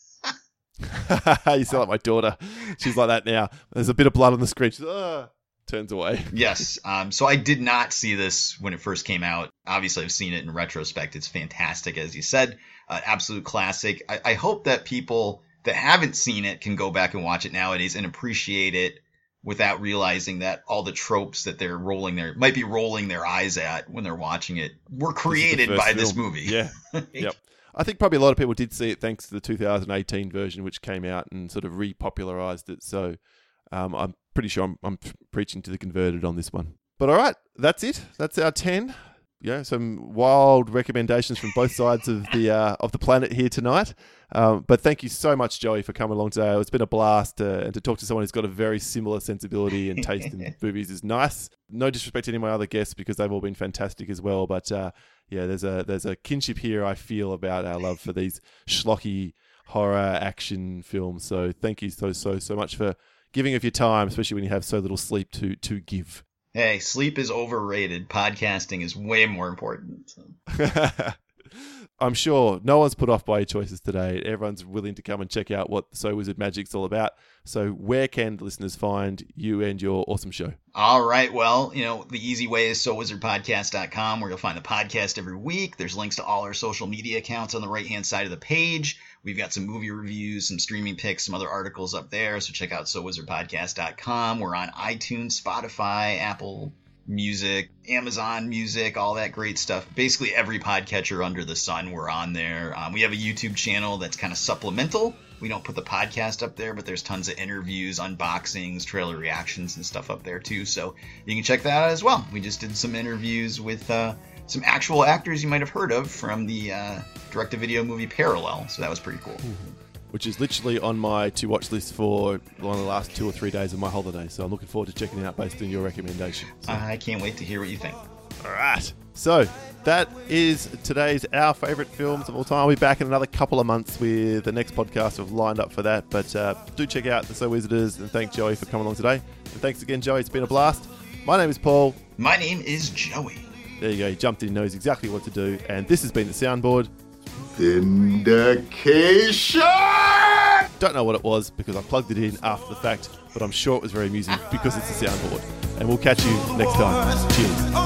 [SPEAKER 2] You sound like my daughter. She's like that now. There's a bit of blood on the screen. She's, uh, turns away.
[SPEAKER 3] Yes. Um, so I did not see this when it first came out. Obviously, I've seen it in retrospect. It's fantastic, as you said. Uh, absolute classic. I, I hope that people that haven't seen it can go back and watch it nowadays and appreciate it without realizing that all the tropes that they're rolling their might be rolling their eyes at when they're watching it were created by film. This movie.
[SPEAKER 2] Yeah. Yep. I think probably a lot of people did see it thanks to the two thousand eighteen version, which came out and sort of repopularized it. So um, I'm pretty sure I'm, I'm preaching to the converted on this one. But all right, that's it. That's our ten. Yeah, some wild recommendations from both sides of the uh, of the planet here tonight. Um, but thank you so much, Joey, for coming along today. It's been a blast, uh, and to talk to someone who's got a very similar sensibility and taste in movies is nice. No disrespect to any of my other guests because they've all been fantastic as well. But uh, yeah, there's a there's a kinship here I feel about our love for these schlocky horror action films. So thank you so so so much for giving of your time, especially when you have so little sleep to to give.
[SPEAKER 3] Hey, sleep is overrated. Podcasting is way more important.
[SPEAKER 2] I'm sure no one's put off by your choices today. Everyone's willing to come and check out what So Wizard Magic's all about. So where can the listeners find you and your awesome show?
[SPEAKER 3] All right. Well, you know, the easy way is so wizard podcast dot com, where you'll find the podcast every week. There's links to all our social media accounts on the right-hand side of the page. We've got some movie reviews, some streaming picks, some other articles up there. So check out so wizard podcast dot com. We're on iTunes, Spotify, Apple Music, Amazon Music, all that great stuff. Basically every podcatcher under the sun, we're on there. Um, we have a YouTube channel that's kind of supplemental. We don't put the podcast up there, but there's tons of interviews, unboxings, trailer reactions, and stuff up there too. So you can check that out as well. We just did some interviews with uh, some actual actors you might have heard of from the uh, direct-to-video movie Parallel. So that was pretty cool.
[SPEAKER 2] Mm-hmm. Which is literally on my to-watch list for one of the last two or three days of my holiday. So I'm looking forward to checking it out based on your recommendation. So.
[SPEAKER 3] I can't wait to hear what you think.
[SPEAKER 2] All right. So that is today's Our Favourite Films of All Time. I'll be back in another couple of months with the next podcast we've lined up for that. But uh, do check out the So Wizarders, and thank Joey for coming along today. And thanks again, Joey. It's been a blast. My name is Paul.
[SPEAKER 3] My name is Joey.
[SPEAKER 2] There you go. He jumped in, knows exactly what to do. And this has been the Soundboard.
[SPEAKER 4] Vindication!
[SPEAKER 2] Don't know what it was because I plugged it in after the fact, but I'm sure it was very amusing because it's a soundboard. And we'll catch you next time. Cheers.